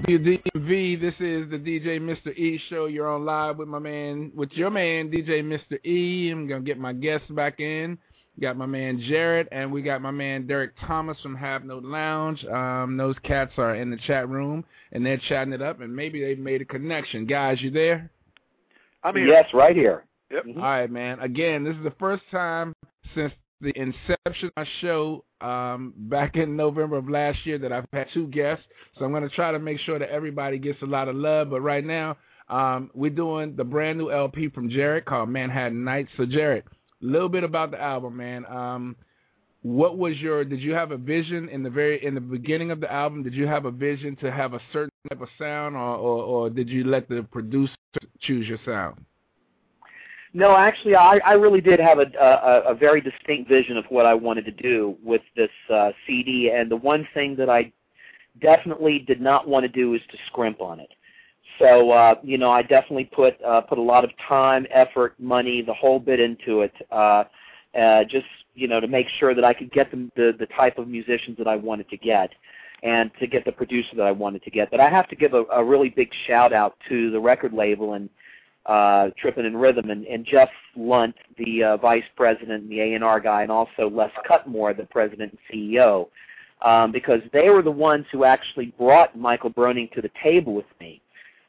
W D M V, this is the D J Mister E show. You're on live with my man, with your man, D J Mister E. I'm going to get my guests back in. Got my man Jarrett, and we got my man Derek Thomas from Have No Lounge. Um, those cats are in the chat room, and they're chatting it up, and maybe they've made a connection. Guys, you there? I'm here. Yes, right here. Yep. Mm-hmm. All right, man. Again, this is the first time since the inception of my show um, back in November of last year that I've had two guests. So I'm going to try to make sure that everybody gets a lot of love. But right now, um, we're doing the brand new L P from Jarrett called Manhattan Nights. So, Jarrett, a little bit about the album, man. Um, what was your? Did you have a vision in the very in the beginning of the album? Did you have a vision to have a certain type of sound, or, or, or did you let the producer choose your sound? No, actually, I, I really did have a, a, a very distinct vision of what I wanted to do with this uh, C D, and the one thing that I definitely did not want to do is to scrimp on it. So, uh, you know, I definitely put uh, put a lot of time, effort, money, the whole bit into it, uh, uh, just, you know, to make sure that I could get the, the, the type of musicians that I wanted to get and to get the producer that I wanted to get. But I have to give a, a really big shout-out to the record label and uh, Trippin' and Rhythm, and, and Jeff Lunt, the uh, vice president and the A and R guy, and also Les Cutmore, the president and C E O, um, because they were the ones who actually brought Michael Broning to the table with me.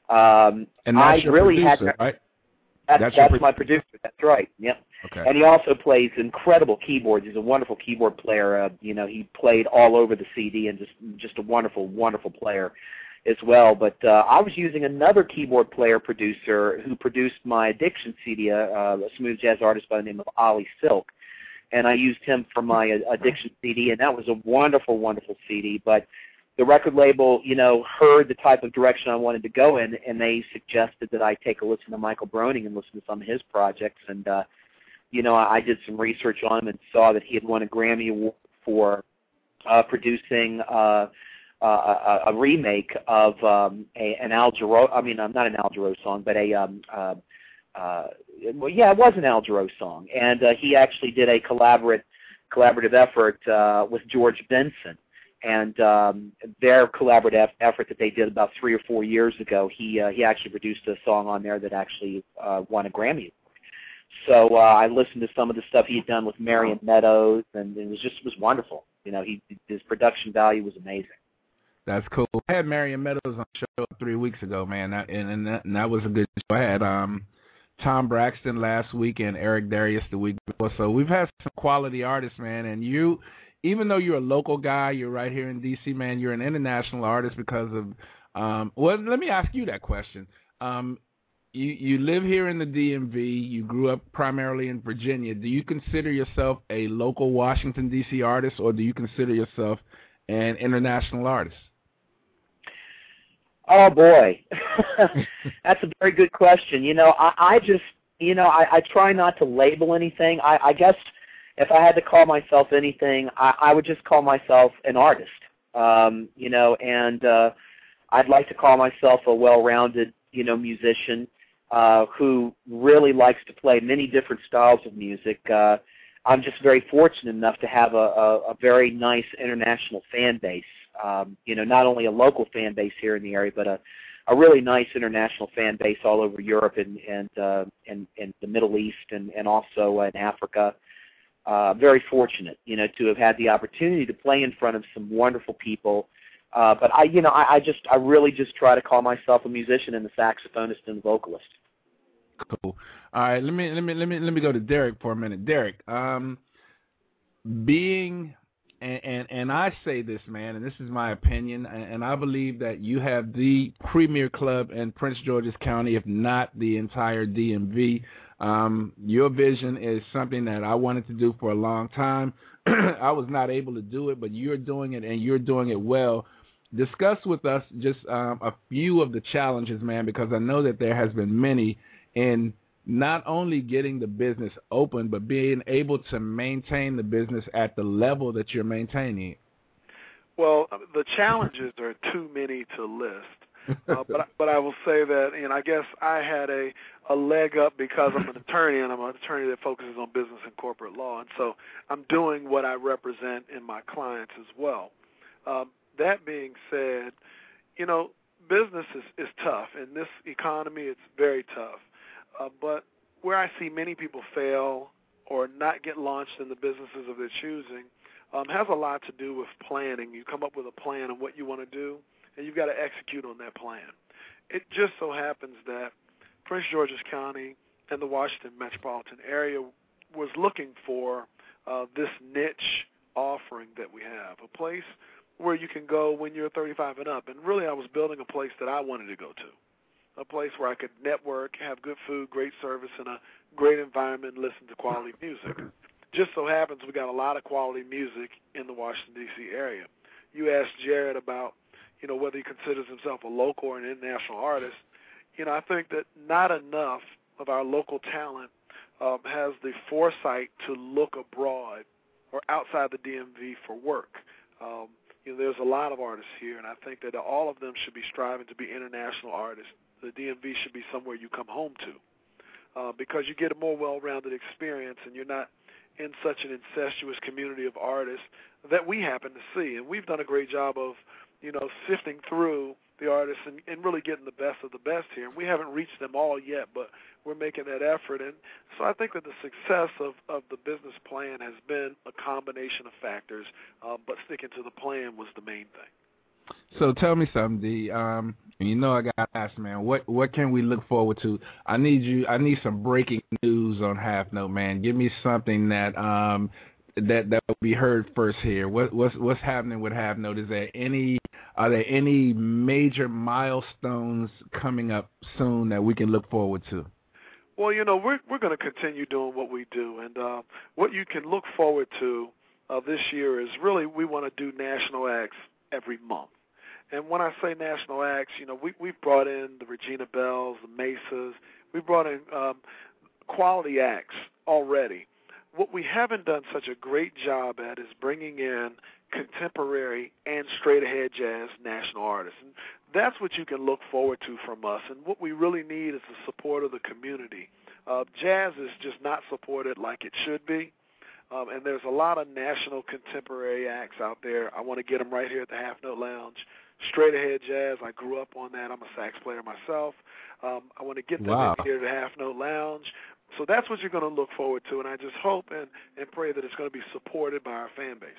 Um, and that's I your really producer, had, right? That's, that's, that's pro- my producer. That's right. Yep. Okay. And he also plays incredible keyboards. He's a wonderful keyboard player. Uh, you know, he played all over the C D and just just a wonderful, wonderful player as well. But uh, I was using another keyboard player producer who produced my Addiction C D, uh, a smooth jazz artist by the name of Ollie Silk. And I used him for my uh, Addiction C D, and that was a wonderful, wonderful C D. But the record label, you know, heard the type of direction I wanted to go in, and they suggested that I take a listen to Michael Broning and listen to some of his projects. And, uh, you know, I, I did some research on him and saw that he had won a Grammy Award for uh, producing uh, uh, a, a remake of um, a, an Al Jarreau, I mean, not an Al Jarreau song, but a, um, uh, uh, well, yeah, it was an Al Jarreau song. And uh, he actually did a collaborate, collaborative effort uh, with George Benson. And um, their collaborative effort that they did about three or four years ago, he uh, he actually produced a song on there that actually uh, won a Grammy. So uh, I listened to some of the stuff he had done with Marion Meadows, and it was just it was wonderful. You know, he his production value was amazing. That's cool. I had Marion Meadows on the show three weeks ago, man, that, and, and, that, and that was a good show. I had um, Tom Braxton last week and Eric Darius the week before. So we've had some quality artists, man, and you. Even though you're a local guy, you're right here in D C, man, you're an international artist because of, um, well, let me ask you that question. Um, you, you live here in the D M V. You grew up primarily in Virginia. Do you consider yourself a local Washington, D C artist, or do you consider yourself an international artist? Oh, boy. That's a very good question. You know, I, I just, you know, I, I try not to label anything. I, I guess if I had to call myself anything, I, I would just call myself an artist, um, you know, and uh, I'd like to call myself a well-rounded, you know, musician uh, who really likes to play many different styles of music. Uh, I'm just very fortunate enough to have a, a, a very nice international fan base, um, you know, not only a local fan base here in the area, but a, a really nice international fan base all over Europe and, and, uh, and, and the Middle East and, and also in Africa. Uh, very fortunate, you know, to have had the opportunity to play in front of some wonderful people. Uh, but I, you know, I, I just, I really just try to call myself a musician and a saxophonist and a vocalist. Cool. All right, let me, let me, let me, let me go to Derek for a minute. Derek, um, being, and, and, and I say this, man, and this is my opinion, and, and I believe that you have the premier club in Prince George's County, if not the entire D M V. Um, your vision is something that I wanted to do for a long time. I was not able to do it, but you're doing it, and you're doing it well. Discuss with us just um, a few of the challenges, man, because I know that there has been many in not only getting the business open, but being able to maintain the business at the level that you're maintaining it. Well, the challenges are too many to list. uh, but but I will say that, and I guess I had a, a leg up because I'm an attorney, and I'm an attorney that focuses on business and corporate law, and so I'm doing what I represent in my clients as well. Um, that being said, you know, business is, is tough. In this economy, it's very tough. Uh, but where I see many people fail or not get launched in the businesses of their choosing um, has a lot to do with planning. You come up with a plan on what you want to do, and you've got to execute on that plan. It just so happens that Prince George's County and the Washington metropolitan area was looking for uh, this niche offering that we have, a place where you can go when you're thirty-five and up. And really, I was building a place that I wanted to go to, a place where I could network, have good food, great service, and a great environment, and listen to quality music. Just so happens we got a lot of quality music in the Washington, D C area. You asked Jared about, you know, whether he considers himself a local or an international artist. You know, I think that not enough of our local talent um, has the foresight to look abroad or outside the D M V for work. Um, you know, there's a lot of artists here, and I think that all of them should be striving to be international artists. The D M V should be somewhere you come home to uh, because you get a more well-rounded experience, and you're not in such an incestuous community of artists that we happen to see. And we've done a great job of, you know, sifting through the artists and, and really getting the best of the best here. And we haven't reached them all yet, but we're making that effort. And so I think that the success of, of the business plan has been a combination of factors, uh, but sticking to the plan was the main thing. So tell me something, D. Um, you know I got to ask, man, what what can we look forward to? I need you. I need some breaking news on Half Note, man. Give me something that um that that will be heard first here. What what's what's happening with Half Note? Is there any are there any major milestones coming up soon that we can look forward to? Well, you know, we're we're going to continue doing what we do, and uh, what you can look forward to uh, this year is really we want to do national acts every month. And when I say national acts, you know, we, we've brought in the Regina Bells, the Mesas. We've brought in um, quality acts already. What we haven't done such a great job at is bringing in contemporary and straight-ahead jazz national artists. And that's what you can look forward to from us. And what we really need is the support of the community. Uh, jazz is just not supported like it should be. Um, and there's a lot of national contemporary acts out there. I want to get them right here at the Half Note Lounge. Straight ahead jazz, I grew up on that. I'm a sax player myself. Um, I want to get them wow. in here at the Half Note Lounge. So that's what you're going to look forward to, and I just hope and, and pray that it's going to be supported by our fan base.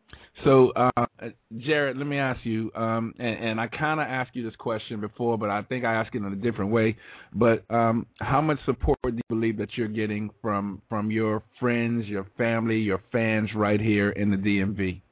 So, uh, Jared, let me ask you, um, and, and I kind of asked you this question before, but I think I asked it in a different way. But um, how much support do you believe that you're getting from from your friends, your family, your fans right here in the D M V?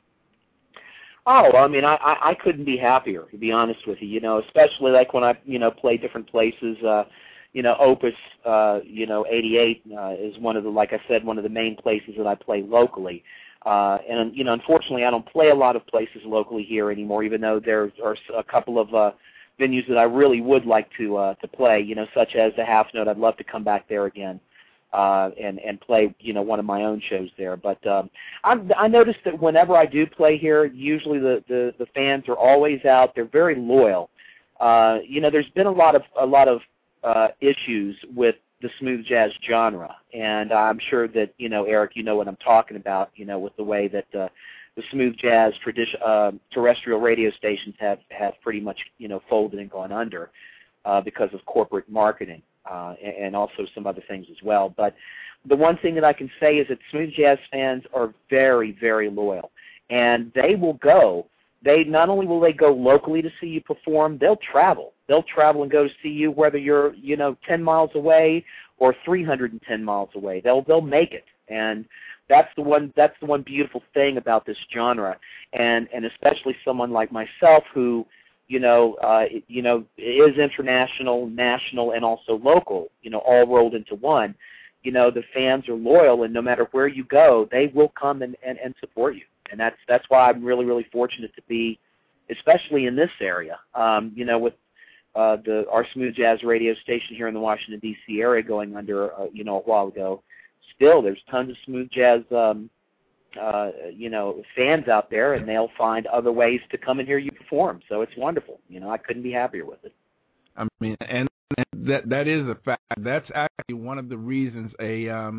Oh, I mean, I, I, I couldn't be happier, to be honest with you, you know, especially like when I, you know, play different places. Uh, you know, Opus, uh, you know, eighty-eight uh, is one of the, like I said, one of the main places that I play locally. Uh, and, you know, unfortunately, I don't play a lot of places locally here anymore, even though there are a couple of uh, venues that I really would like to uh, to play, you know, such as the Half Note. I'd love to come back there again uh, and, and play, you know, one of my own shows there. But um, I, I noticed that whenever I do play here, usually the, the, the fans are always out. They're very loyal. Uh, you know, there's been a lot of a lot of uh, issues with the smooth jazz genre, and I'm sure that, you know, Eric, you know what I'm talking about, you know, with the way that uh, the smooth jazz tradition, uh, terrestrial radio stations have, have pretty much, you know, folded and gone under uh, because of corporate marketing uh, and, and also some other things as well. But the one thing that I can say is that smooth jazz fans are very, very loyal, and they will go. They not only will they go locally to see you perform, they'll travel. They'll travel and go to see you whether you're, you know, ten miles away or three hundred ten miles away. They'll they'll make it, and that's the one that's the one beautiful thing about this genre, and and especially someone like myself who, you know, uh, you know, is international, national, and also local, you know, all rolled into one. You know, the fans are loyal, and no matter where you go, they will come and, and, and support you. And that's that's why I'm really, really fortunate to be, especially in this area, um, you know, with uh, the our smooth jazz radio station here in the Washington, D C area going under, uh, you know, a while ago. Still, there's tons of smooth jazz, um, uh, you know, fans out there, and they'll find other ways to come and hear you perform. So it's wonderful. You know, I couldn't be happier with it. I mean, and that that is a fact. That's actually one of the reasons a um,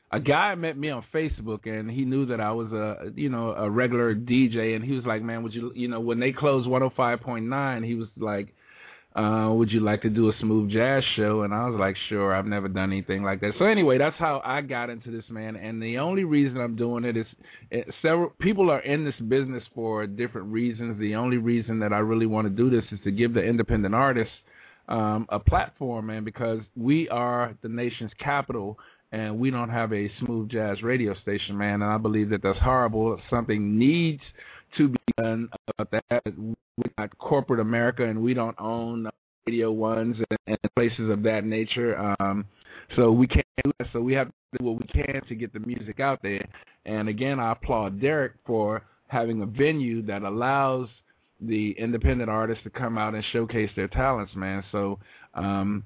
a guy met me on Facebook, and he knew that I was a, you know, a regular D J, and he was like, man, would you, you know, when they closed one oh five point nine, he was like, uh, would you like to do a smooth jazz show? And I was like, sure, I've never done anything like that. So anyway, that's how I got into this, man, and the only reason I'm doing it is it, several people are in this business for different reasons. The only reason that I really want to do this is to give the independent artists um, a platform, man, because we are the nation's capital, and we don't have a smooth jazz radio station, man, and I believe that that's horrible. Something needs to be done about that. We're not corporate America, and we don't own Radio Ones and, and places of that nature. Um, so we can't do that. So we have to do what we can to get the music out there. And, again, I applaud Derek for having a venue that allows the independent artists to come out and showcase their talents, man. So, um,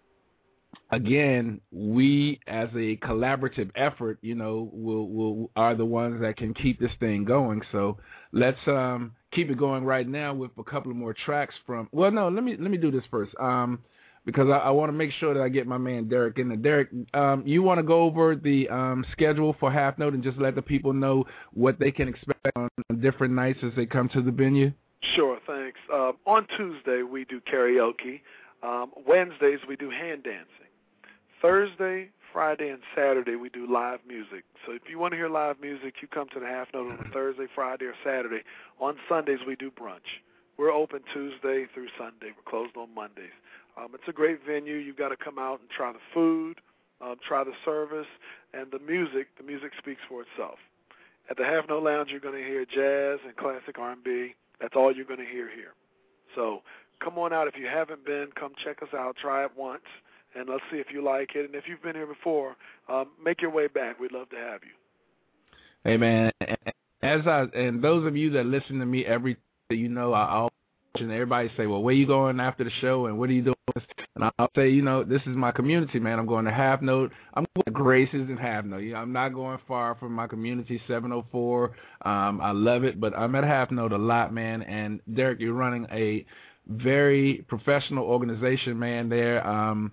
again, we as a collaborative effort, you know, will will are the ones that can keep this thing going. So let's um, keep it going right now with a couple of more tracks from. Well, no, let me let me do this first, um, because I, I want to make sure that I get my man Derek in there. Derek, um, you want to go over the um, schedule for Half Note and just let the people know what they can expect on different nights as they come to the venue? Sure, thanks. Uh, on Tuesday we do karaoke. Um, Wednesdays we do hand dancing. Thursday, Friday, and Saturday, we do live music. So if you want to hear live music, you come to the Half Note on a Thursday, Friday, or Saturday. On Sundays, we do brunch. We're open Tuesday through Sunday. We're closed on Mondays. Um, it's a great venue. You've got to come out and try the food, um, try the service, and the music. The music speaks for itself. At the Half Note Lounge, you're going to hear jazz and classic R and B. That's all you're going to hear here. So come on out. If you haven't been, come check us out. Try it once. And let's see if you like it. And if you've been here before, um, make your way back. We'd love to have you. Hey, man, as I and those of you that listen to me every day, you know, I always and everybody say, well, where you going after the show and what are you doing? And I'll say, you know, this is my community, man. I'm going to Half Note. I'm going to Grace's and Half Note. You know, I'm not going far from my community, seven oh four. Um, I love it, but I'm at Half Note a lot, man. And, Derek, you're running a very professional organization, man, there. Um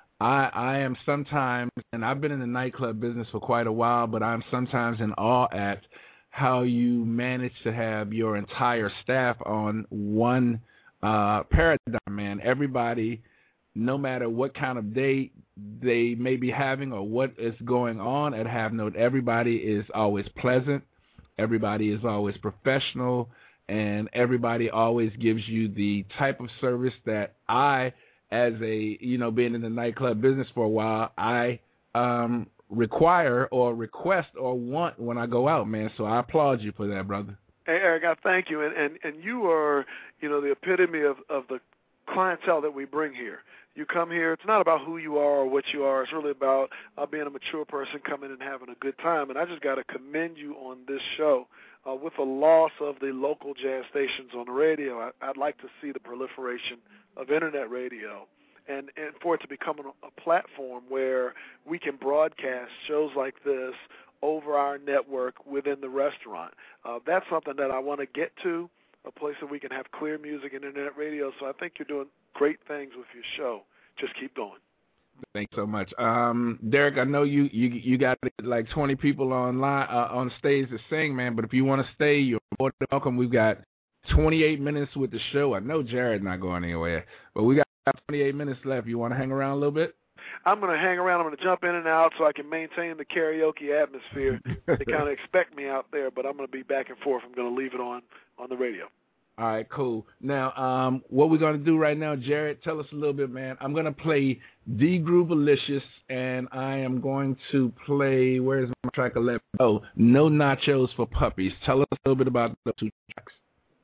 I, I am sometimes, and I've been in the nightclub business for quite a while, but I'm sometimes in awe at how you manage to have your entire staff on one uh, paradigm, man. Everybody, no matter what kind of day they may be having or what is going on at Half Note, everybody is always pleasant, everybody is always professional, and everybody always gives you the type of service that I as a, you know, being in the nightclub business for a while, I um, require or request or want when I go out, man. So I applaud you for that, brother. Hey, Eric, I thank you. And, and, and you are, you know, the epitome of, of the clientele that we bring here. You come here, it's not about who you are or what you are. It's really about uh, being a mature person coming and having a good time. And I just got to commend you on this show. Uh, with the loss of the local jazz stations on the radio, I, I'd like to see the proliferation of internet radio and, and for it to become a, a platform where we can broadcast shows like this over our network within the restaurant. Uh, that's something that I want to get to, a place that we can have clear music and internet radio. So I think you're doing great things with your show. Just keep going. Thanks so much, um, Derek. I know you, you you got like twenty people online uh, on stage to sing, man. But if you want to stay, you're more than welcome. We've got twenty-eight minutes with the show. I know Jared's not going anywhere, but we got twenty-eight minutes left. You want to hang around a little bit? I'm going to hang around. I'm going to jump in and out so I can maintain the karaoke atmosphere. They kind of expect me out there, but I'm going to be back and forth. I'm going to leave it on on the radio. All right, cool. Now, um, what we're going to do right now, Jared, tell us a little bit, man. I'm going to play D Groovalicious, and I am going to play, where's my track eleven? Oh, No Nachos for Puppies. Tell us a little bit about those two tracks.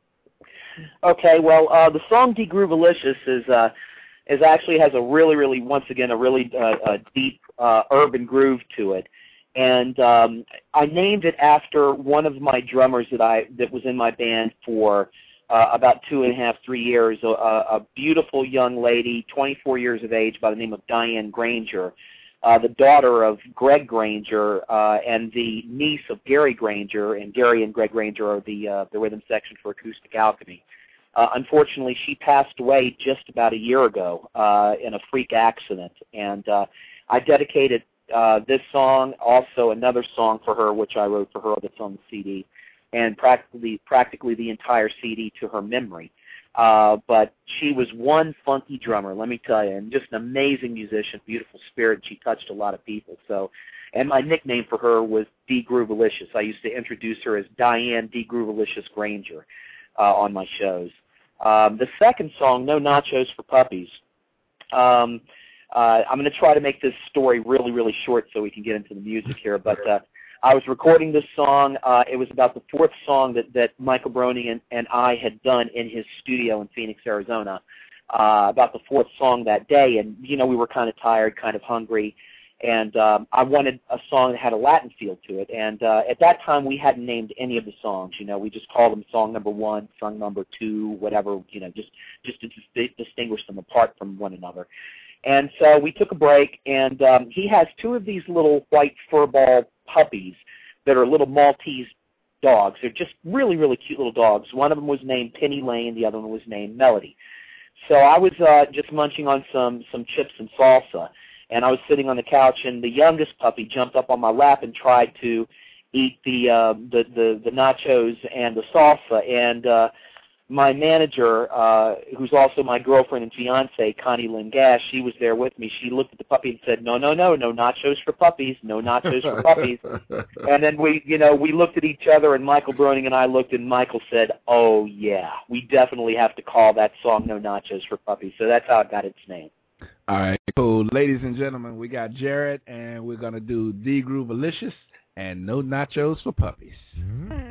Okay, well, uh, the song D Groovalicious is, uh, is actually has a really, really, once again, a really uh, a deep uh, urban groove to it. And um, I named it after one of my drummers that I that was in my band for Uh, about two and a half, three years, a, a beautiful young lady, twenty-four years of age, by the name of Diane Granger, uh, the daughter of Greg Granger uh, and the niece of Gary Granger, and Gary and Greg Granger are the uh, the rhythm section for Acoustic Alchemy. Uh, unfortunately, she passed away just about a year ago uh, in a freak accident, and uh, I dedicated uh, this song, also another song for her, which I wrote for her that's on the C D, and practically practically the entire C D to her memory. Uh, but she was one funky drummer, let me tell you, and just an amazing musician, beautiful spirit. She touched a lot of people. So, and my nickname for her was D Groovalicious. I used to introduce her as Diane D Groovalicious Granger uh, on my shows. Um, the second song, No Nachos for Puppies. Um, uh, I'm going to try to make this story really, really short so we can get into the music here. But uh, I was recording this song. Uh, it was about the fourth song that, that Michael Brony and, and I had done in his studio in Phoenix, Arizona, uh, about the fourth song that day. And, you know, we were kind of tired, kind of hungry, and um, I wanted a song that had a Latin feel to it. And uh, at that time, we hadn't named any of the songs. You know, we just called them song number one, song number two, whatever, you know, just, just to dis- distinguish them apart from one another. And so we took a break, and um, he has two of these little white furball puppies that are little Maltese dogs. They're just really, really cute little dogs. One of them was named Penny Lane. The other one was named Melody. So I was uh, just munching on some, some chips and salsa, and I was sitting on the couch, and the youngest puppy jumped up on my lap and tried to eat the uh, the, the, the nachos and the salsa. And uh, my manager, uh, who's also my girlfriend and fiance, Connie Lynn Gash, she was there with me. She looked at the puppy and said, no, no, no, no nachos for puppies, no nachos for puppies. And then we, you know, we looked at each other, and Michael Brony and I looked, and Michael said, oh, yeah, we definitely have to call that song No Nachos for Puppies. So that's how it got its name. All right, cool. Ladies and gentlemen, we got Jarrett, and we're going to do D Groovalicious and No Nachos for Puppies. Mm-hmm.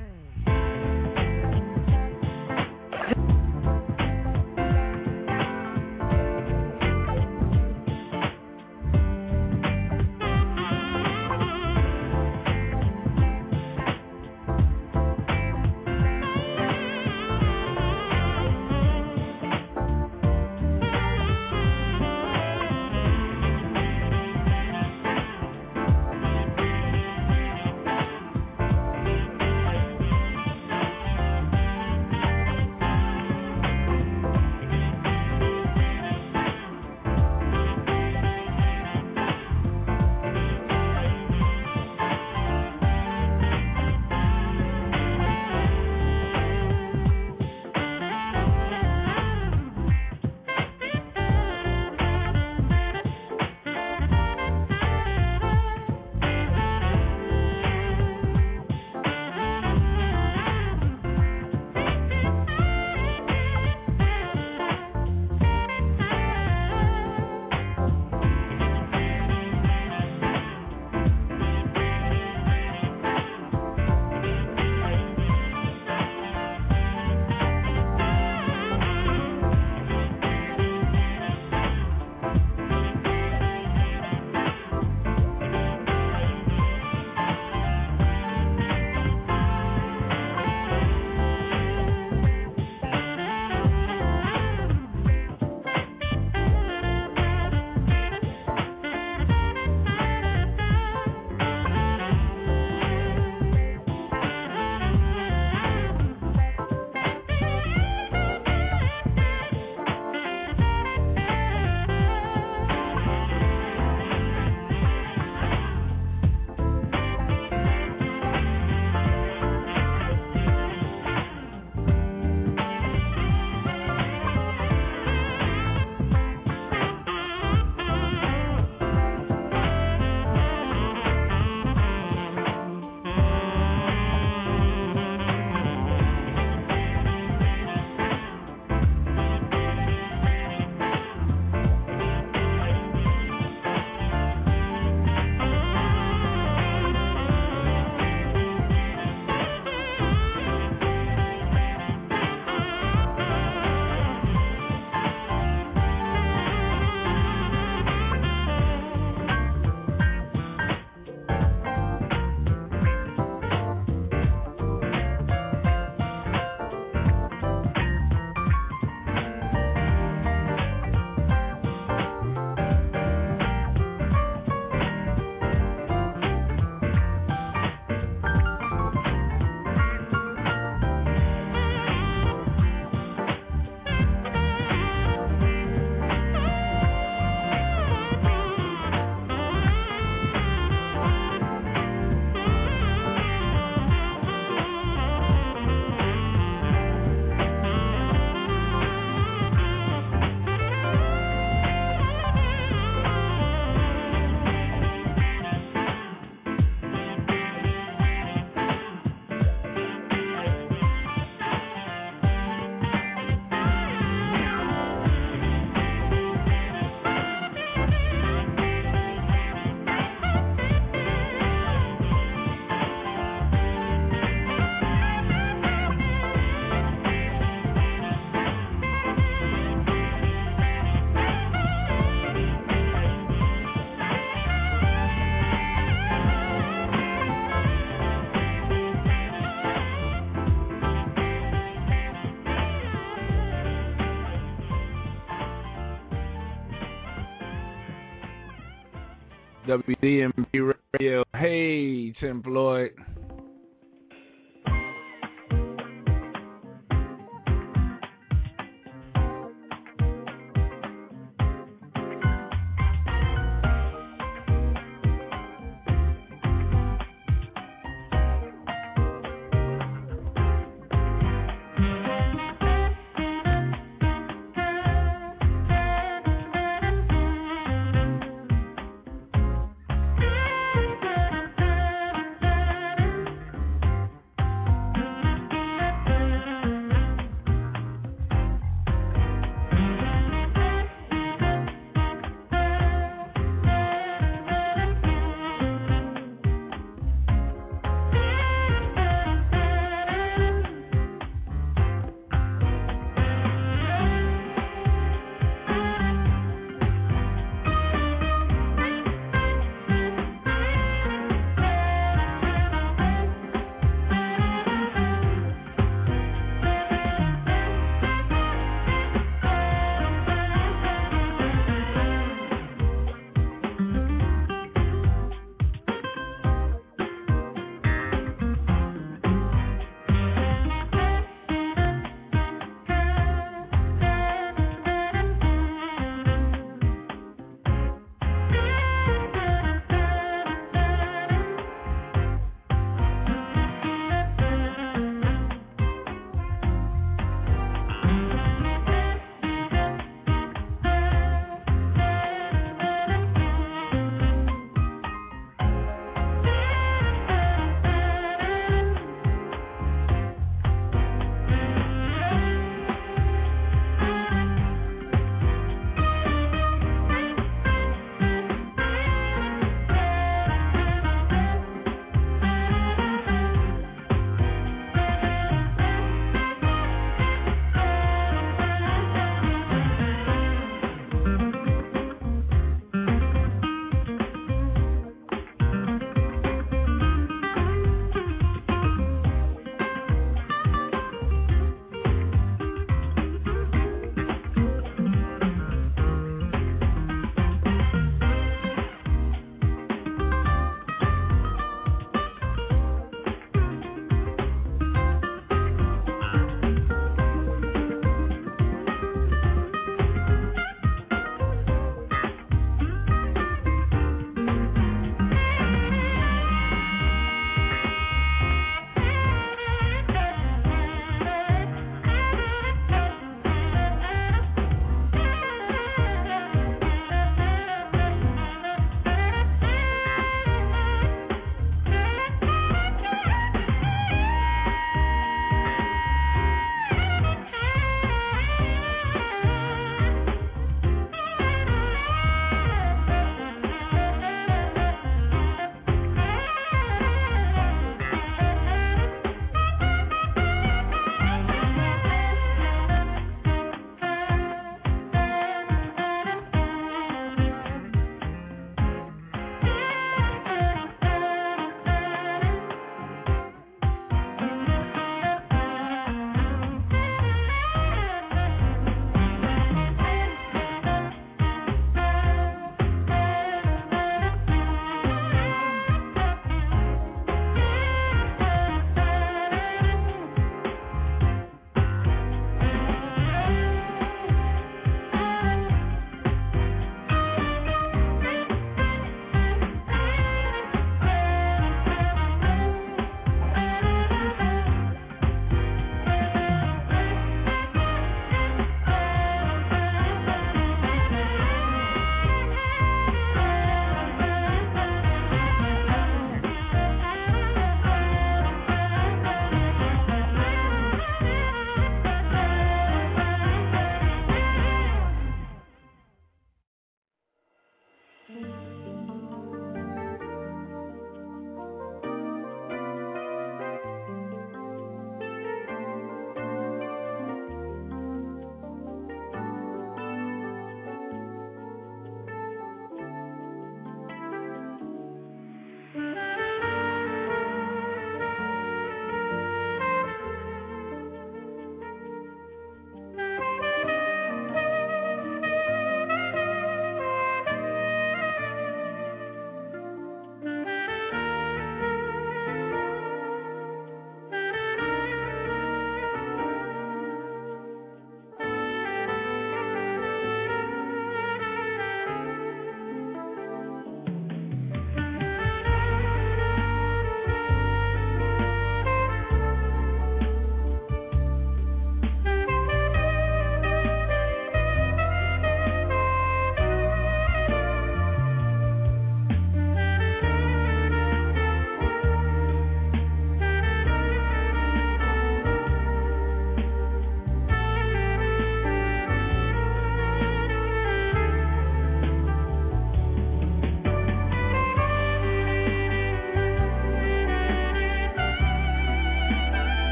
W D M V Radio. Hey, Tim Floyd.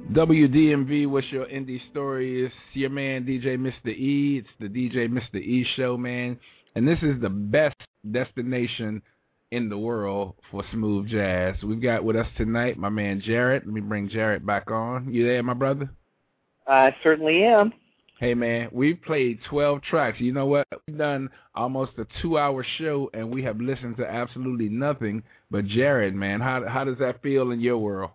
W D M V, what's your indie story? It's your man, D J Mister E. It's the D J Mister E show, man. And this is the best destination in the world for smooth jazz. We've got with us tonight my man, Jarrett. Let me bring Jarrett back on. You there, my brother? I certainly am. Hey, man, we've played twelve tracks. You know what? We've done almost a two-hour show, and we have listened to absolutely nothing but Jarrett, man. How, how does that feel in your world?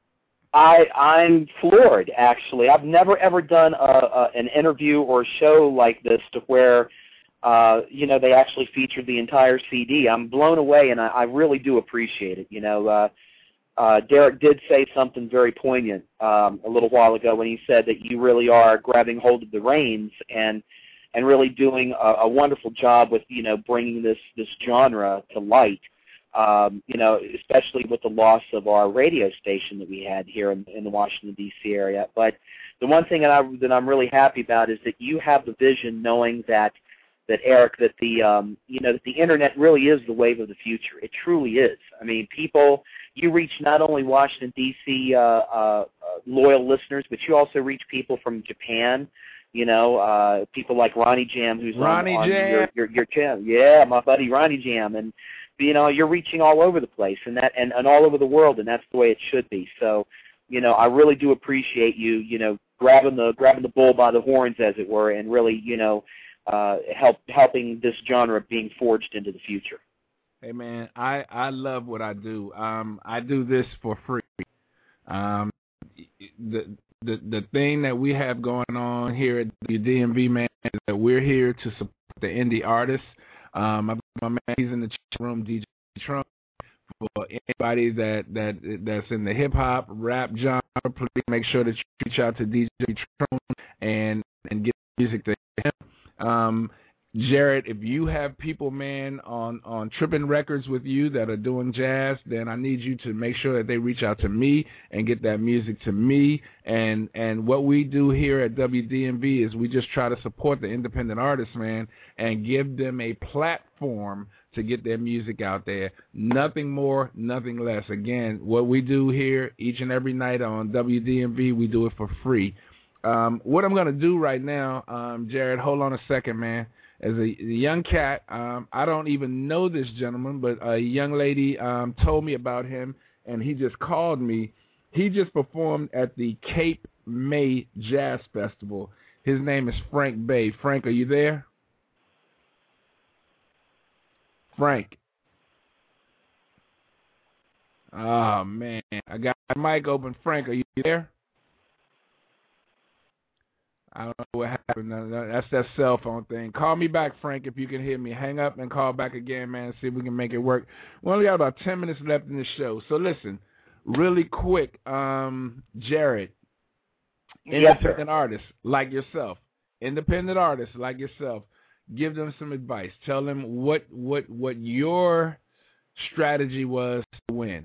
I, I'm floored, actually. I've never, ever done a, a, an interview or a show like this to where, uh, you know, they actually featured the entire C D. I'm blown away, and I, I really do appreciate it. You know, uh, uh, Derek did say something very poignant um, a little while ago when he said that you really are grabbing hold of the reins and and really doing a, a wonderful job with, you know, bringing this, this genre to light. Um, you know, especially with the loss of our radio station that we had here in, in the Washington, D C area. But the one thing that, I, that I'm really happy about is that you have the vision knowing that, that Eric, that the, um, you know, that the Internet really is the wave of the future. It truly is. I mean, people, you reach not only Washington, D C uh, uh, loyal listeners, but you also reach people from Japan, you know, uh, people like Ronnie Jam, who's Ronnie on, on Jam. your, your, your channel. Yeah, my buddy Ronnie Jam. And, you know, you're reaching all over the place and that and, and all over the world, and that's the way it should be. So, you know, I really do appreciate you, you know, grabbing the grabbing the bull by the horns, as it were, and really, you know, uh, help helping this genre being forged into the future. Hey, man, I, I love what I do. Um, I do this for free. Um, the the the thing that we have going on here at the D M V, man, is that we're here to support the indie artists. Um, my, my man, he's in the chat room, D J Trump. For anybody that, that that's in the hip hop, rap genre, please make sure that you reach out to D J Trump and and get music to him. Um, Jarrett, if you have people, man, on, on Trippin' Records with you that are doing jazz, then I need you to make sure that they reach out to me and get that music to me. And and what we do here at W D M V is we just try to support the independent artists, man, and give them a platform to get their music out there. Nothing more, nothing less. Again, what we do here each and every night on W D M V, we do it for free. Um, what I'm going to do right now, um, Jarrett, hold on a second, man. As a, a young cat, um, I don't even know this gentleman, but a young lady um, told me about him, and he just called me. He just performed at the Cape May Jazz Festival. His name is Frank Bay. Frank, are you there? Frank. Oh, man. I got my mic open. Frank, are you there? I don't know what happened. That's that cell phone thing. Call me back, Frank, if you can hear me. Hang up and call back again, man, see if we can make it work. We only got about ten minutes left in the show. So listen, really quick, um, Jarrett, Yes, independent sir. artists like yourself, independent artists like yourself, give them some advice. Tell them what, what, what your strategy was to win.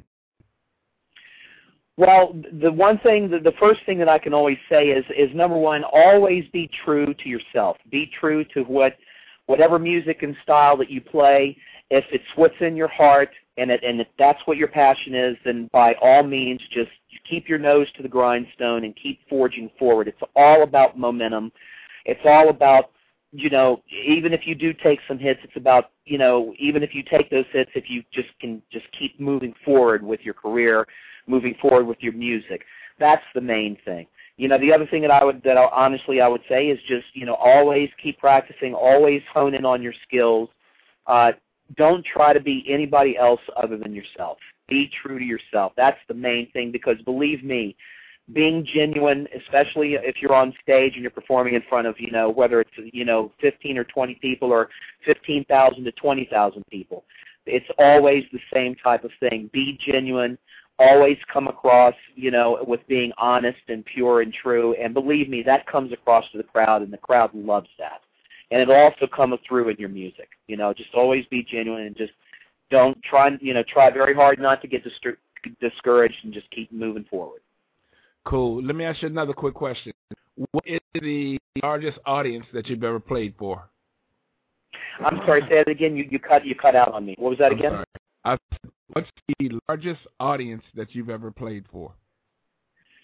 Well, the one thing, the, the first thing that I can always say is, is number one, always be true to yourself. Be true to what, whatever music and style that you play. If it's what's in your heart and it, and if that's what your passion is, then by all means, just keep your nose to the grindstone and keep forging forward. It's all about momentum. It's all about, you know, even if you do take some hits, it's about, you know, even if you take those hits, if you just can just keep moving forward with your career, moving forward with your music. That's the main thing. You know, the other thing that I would, that I, honestly I would say is just, you know, always keep practicing, always hone in on your skills. Uh, don't try to be anybody else other than yourself. Be true to yourself. That's the main thing, because believe me, being genuine, especially if you're on stage and you're performing in front of, you know, whether it's, you know, fifteen or twenty people or fifteen thousand to twenty thousand people, it's always the same type of thing. Be genuine. Always come across, you know, with being honest and pure and true. And believe me, that comes across to the crowd, and the crowd loves that. And it'll also come through in your music. You know, just always be genuine and just don't try, you know, try very hard not to get distur- discouraged and just keep moving forward. Cool. Let me ask you another quick question. What is the largest audience that you've ever played for? I'm sorry, say that again. You, you cut you cut out on me. What was that I'm again? sorry. I, what's the largest audience that you've ever played for?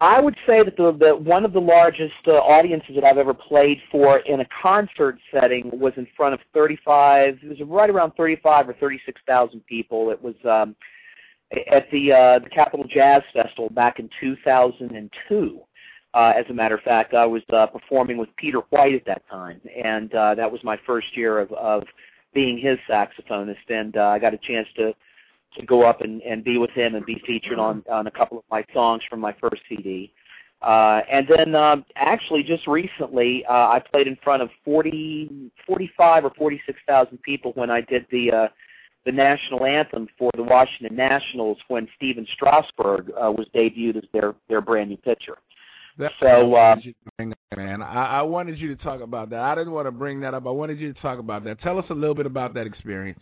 I would say that the, the one of the largest uh, audiences that I've ever played for in a concert setting was in front of thirty-five. It was right around thirty-five or thirty-six thousand people. It was um, at the uh, the Capitol Jazz Festival back in two thousand two. Uh, as a matter of fact, I was uh, performing with Peter White at that time, and uh, that was my first year of, of being his saxophonist, and uh, I got a chance to. to go up and, and be with him and be featured on, on a couple of my songs from my first C D. Uh, and then um, actually just recently uh, I played in front of forty, forty-five or forty-six thousand people when I did the uh, the national anthem for the Washington Nationals when Stephen Strasburg uh, was debuted as their, their brand new pitcher. That's so, uh, man, I, I wanted you to talk about that. I didn't want to bring that up. I wanted you to talk about that. Tell us a little bit about that experience.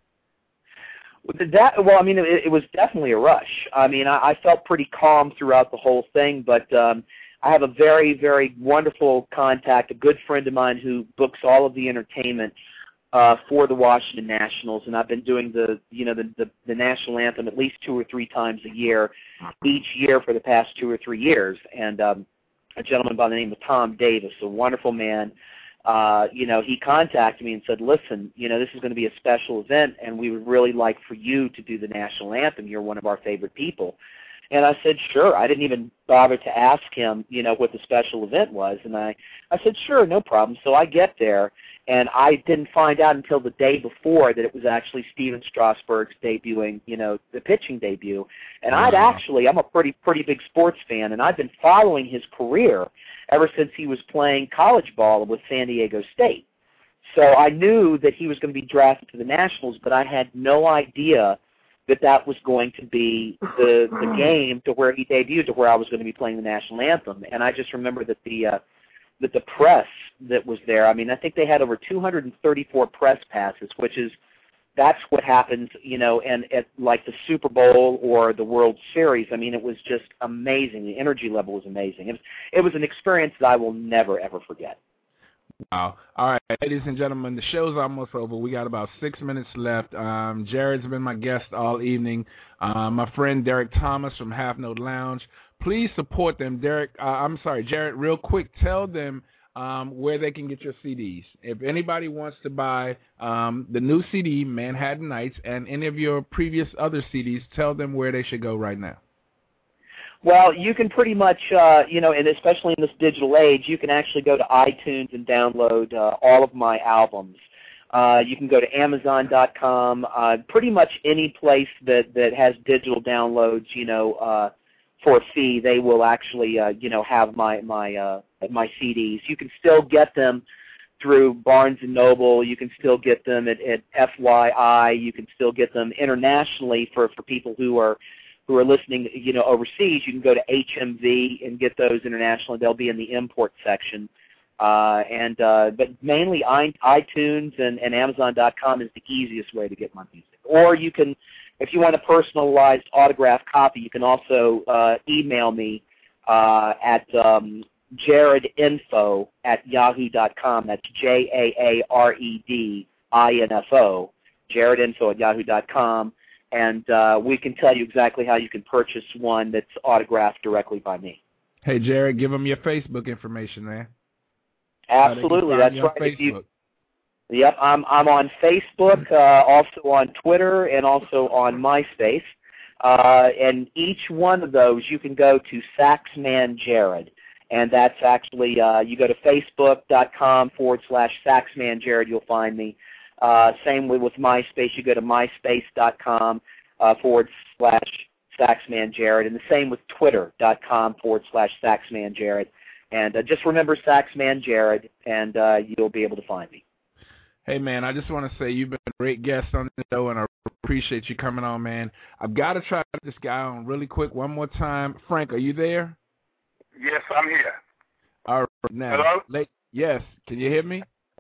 That well, I mean, it, it was definitely a rush. I mean, I, I felt pretty calm throughout the whole thing, but um, I have a very, very wonderful contact, a good friend of mine who books all of the entertainment uh, for the Washington Nationals, and I've been doing the, you know, the, the the national anthem at least two or three times a year, each year for the past two or three years. And um, a gentleman by the name of Tom Davis, a wonderful man. Uh, you know, he contacted me and said, listen, you know, this is going to be a special event, and we would really like for you to do the national anthem. You're one of our favorite people. And I said, sure. I didn't even bother to ask him, you know, what the special event was. And I, I said, sure, no problem. So I get there, and I didn't find out until the day before that it was actually Stephen Strasburg's debuting, you know, the pitching debut. And I'd actually, I'm a pretty, pretty big sports fan, and I've been following his career ever since he was playing college ball with San Diego State. So I knew that he was going to be drafted to the Nationals, but I had no idea that that was going to be the the game to where he debuted, to where I was going to be playing the national anthem. And I just remember that the uh, that the press that was there, I mean, I think they had over two hundred thirty-four press passes, which is, that's what happens, you know, and at like the Super Bowl or the World Series. I mean, it was just amazing. The energy level was amazing. It was, it was an experience that I will never, ever forget. Wow. All right, ladies and gentlemen, the show's almost over. We got about six minutes left. Um, Jared's been my guest all evening. Uh, my friend Derek Thomas from Half Note Lounge. Please support them. Derek, uh, I'm sorry, Jared, real quick, tell them um, where they can get your C Ds. If anybody wants to buy um, the new C D, Manhattan Nights, and any of your previous other C Ds, tell them where they should go right now. Well, you can pretty much, uh, you know, and especially in this digital age, you can actually go to iTunes and download uh, all of my albums. Uh, you can go to Amazon dot com, uh, pretty much any place that, that has digital downloads, you know, uh, for a fee, they will actually, uh, you know, have my my uh, my C Ds. You can still get them through Barnes and Noble. You can still get them at, at F Y I. You can still get them internationally for, for people who are who are listening, you know, overseas. You can go to H M V and get those internationally. They'll be in the import section. Uh, and uh, but mainly iTunes and, and Amazon dot com is the easiest way to get my music. Or you can, if you want a personalized autographed copy, you can also uh, email me uh, at um, jaredinfo at yahoo dot com. That's J A A R E D I N F O, jaredinfo at yahoo dot com. And uh, we can tell you exactly how you can purchase one that's autographed directly by me. Hey, Jared, give them your Facebook information, man. Absolutely, that's right. If you, yep, I'm I'm on Facebook, uh, also on Twitter, and also on MySpace. Uh, and each one of those, you can go to Saxman Jared, and that's actually uh, you go to facebook dot com forward slash Saxman Jared. You'll find me. Uh, same with, with MySpace, you go to myspace dot com uh, forward slash Saxman Jared, and the same with twitter dot com forward slash Saxman Jared. And uh, just remember Saxman Jared, and uh, you'll be able to find me. Hey, man, I just want to say you've been a great guest on the show, and I appreciate you coming on, man. I've got to try this guy on really quick one more time. Frank, are you there? Yes, I'm here. All right, now. Hello? La- yes, can you hear me?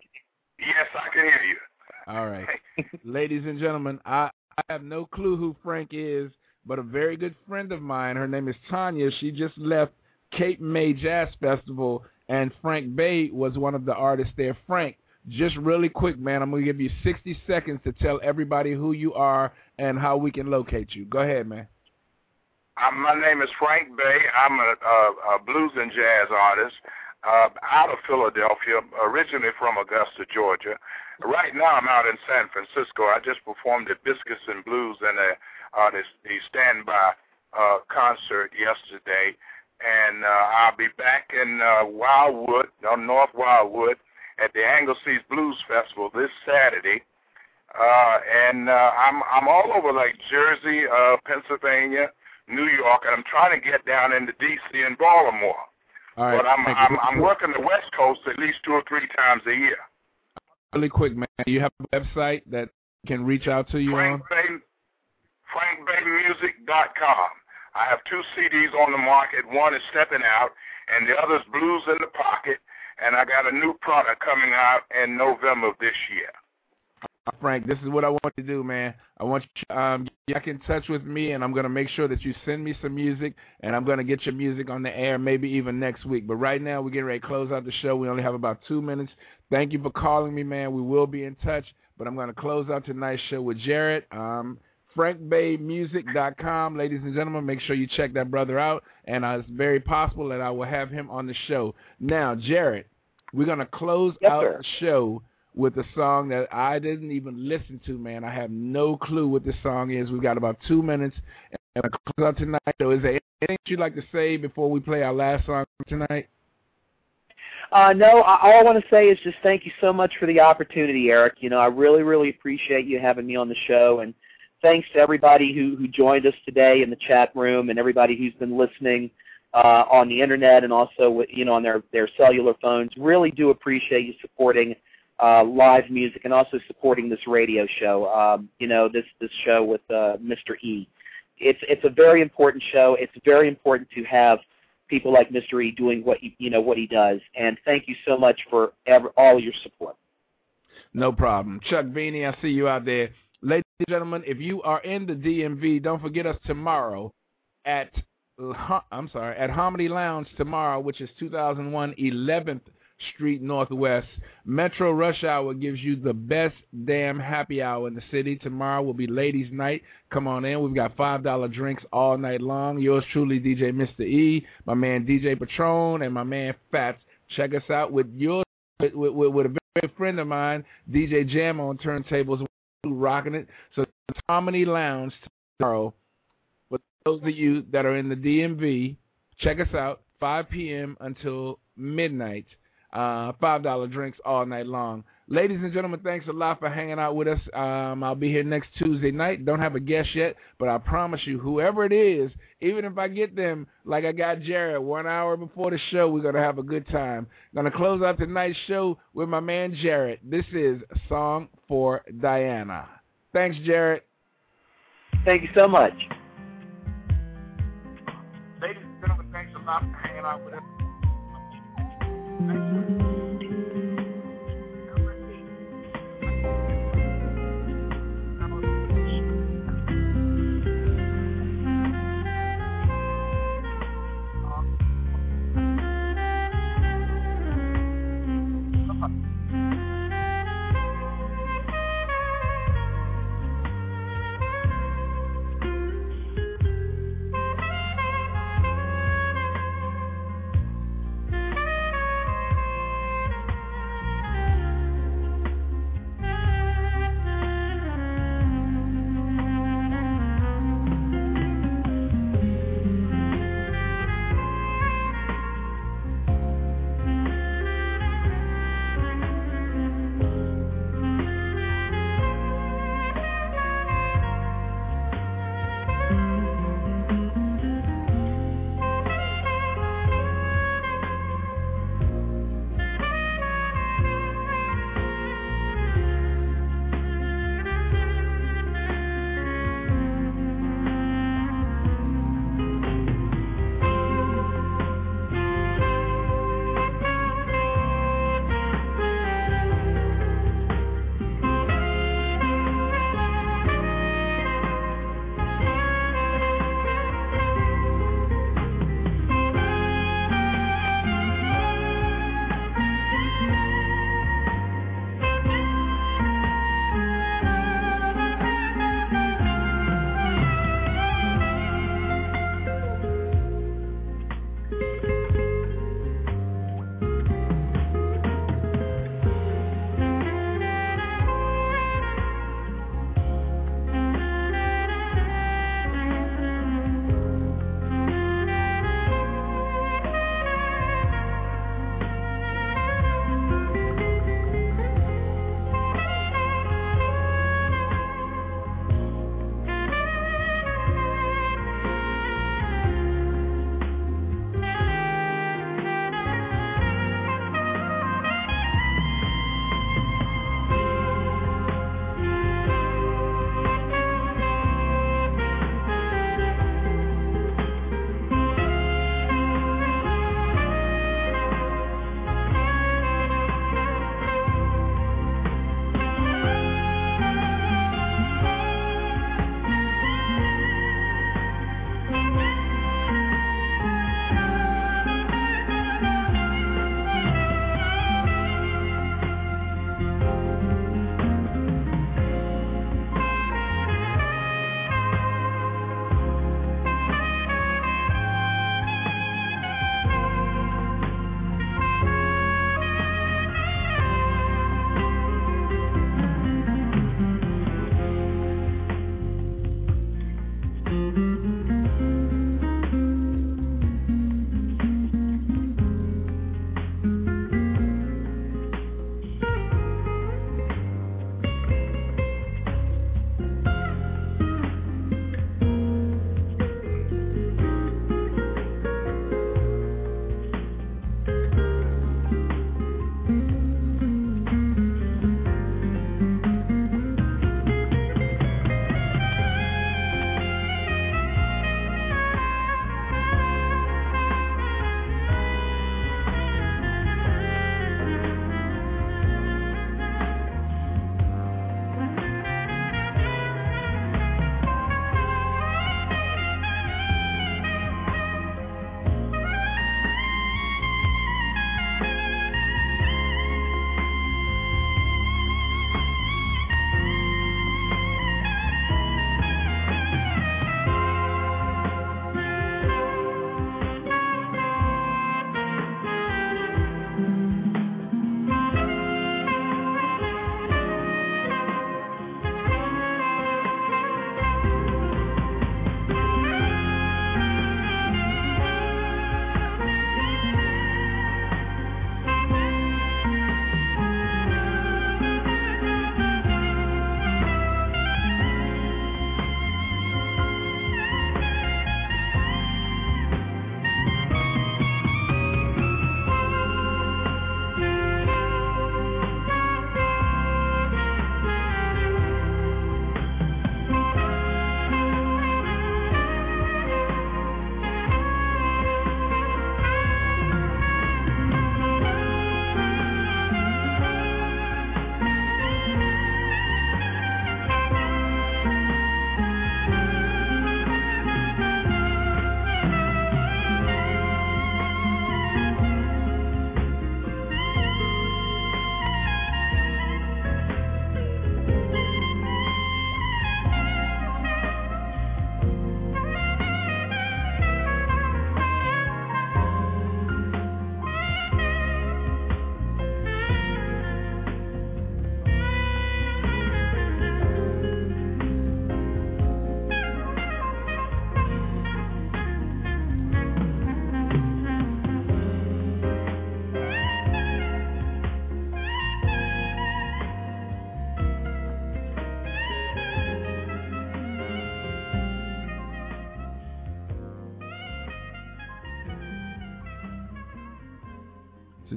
Yes, I can hear you. All right. Ladies and gentlemen, I, I have no clue who Frank is, but a very good friend of mine, her name is Tanya. She just left Cape May Jazz Festival, and Frank Bay was one of the artists there. Frank, just really quick, man, I'm going to give you sixty seconds to tell everybody who you are and how we can locate you. Go ahead, man. Um, my name is Frank Bay. I'm a, a, a blues and jazz artist uh, out of Philadelphia, originally from Augusta, Georgia. Right now I'm out in San Francisco. I just performed at Biscuits and Blues and a, uh, the, the standby uh, concert yesterday. And uh, I'll be back in uh, Wildwood, on North Wildwood, at the Angleseas Blues Festival this Saturday. Uh, and uh, I'm I'm all over like Jersey, uh, Pennsylvania, New York, and I'm trying to get down into D C and Baltimore. All right, but I'm I'm, I'm working the West Coast at least two or three times a year. Really quick, man, do you have a website that can reach out to you Frank on? Bay, frank bay music dot com. I have two C Ds on the market. One is Stepping Out, and the other is Blues in the Pocket. And I got a new product coming out in November of this year. Frank, this is what I want you to do, man. I want you to um, get back in touch with me, and I'm going to make sure that you send me some music, and I'm going to get your music on the air maybe even next week. But right now, we're getting ready to close out the show. We only have about two minutes. Thank you for calling me, man. We will be in touch, but I'm going to close out tonight's show with Jarrett. Um, frank bay music dot com. Ladies and gentlemen, make sure you check that brother out, and uh, it's very possible that I will have him on the show. Now, Jarrett, we're going to close yes, out sir. the show with a song that I didn't even listen to, man. I have no clue what this song is. We've got about two minutes, and I close out tonight. So is there anything you'd like to say before we play our last song tonight? Uh, no, I, all I want to say is just thank you so much for the opportunity, Eric. You know, I really, really appreciate you having me on the show, and thanks to everybody who, who joined us today in the chat room and everybody who's been listening uh, on the Internet and also, you know, on their, their cellular phones. Really do appreciate you supporting uh, live music and also supporting this radio show, um, you know, this, this show with uh, Mister E. It's, it's a very important show. It's very important to have people like Mister E doing what he, you know, what he does. And thank you so much for ever, all your support. No problem. Chuck Beanie, I see you out there. Ladies and gentlemen, if you are in the D M V, don't forget us tomorrow at I'm sorry at Harmony Lounge tomorrow, which is two thousand one eleventh Street Northwest. Metro Rush Hour gives you the best damn happy hour in the city. Tomorrow will be Ladies' Night. Come on in. We've got five dollar drinks all night long. Yours truly, D J Mister E, my man D J Patron, and my man Fats. Check us out with your with, with, with a very good friend of mine, D J Jam on turntables, rocking it. So it's Harmony Lounge tomorrow. For those of you that are in the D M V, check us out, five p.m. until midnight. Uh, five dollar drinks all night long. Ladies and gentlemen, thanks a lot for hanging out with us. Um, I'll be here next Tuesday night. Don't have a guest yet, but I promise you, whoever it is, even if I get them like I got Jared one hour before the show, we're going to have a good time. Going to close out tonight's show with my man Jared. This is a Song for Diana. Thanks, Jared. Thank you so much. Ladies and gentlemen, thanks a lot for hanging out with us.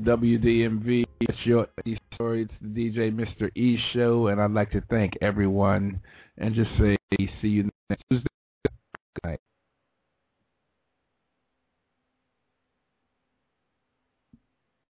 W D M V. It's your E story. It's the D J Mister E show, and I'd like to thank everyone and just say see you next Tuesday. Good night.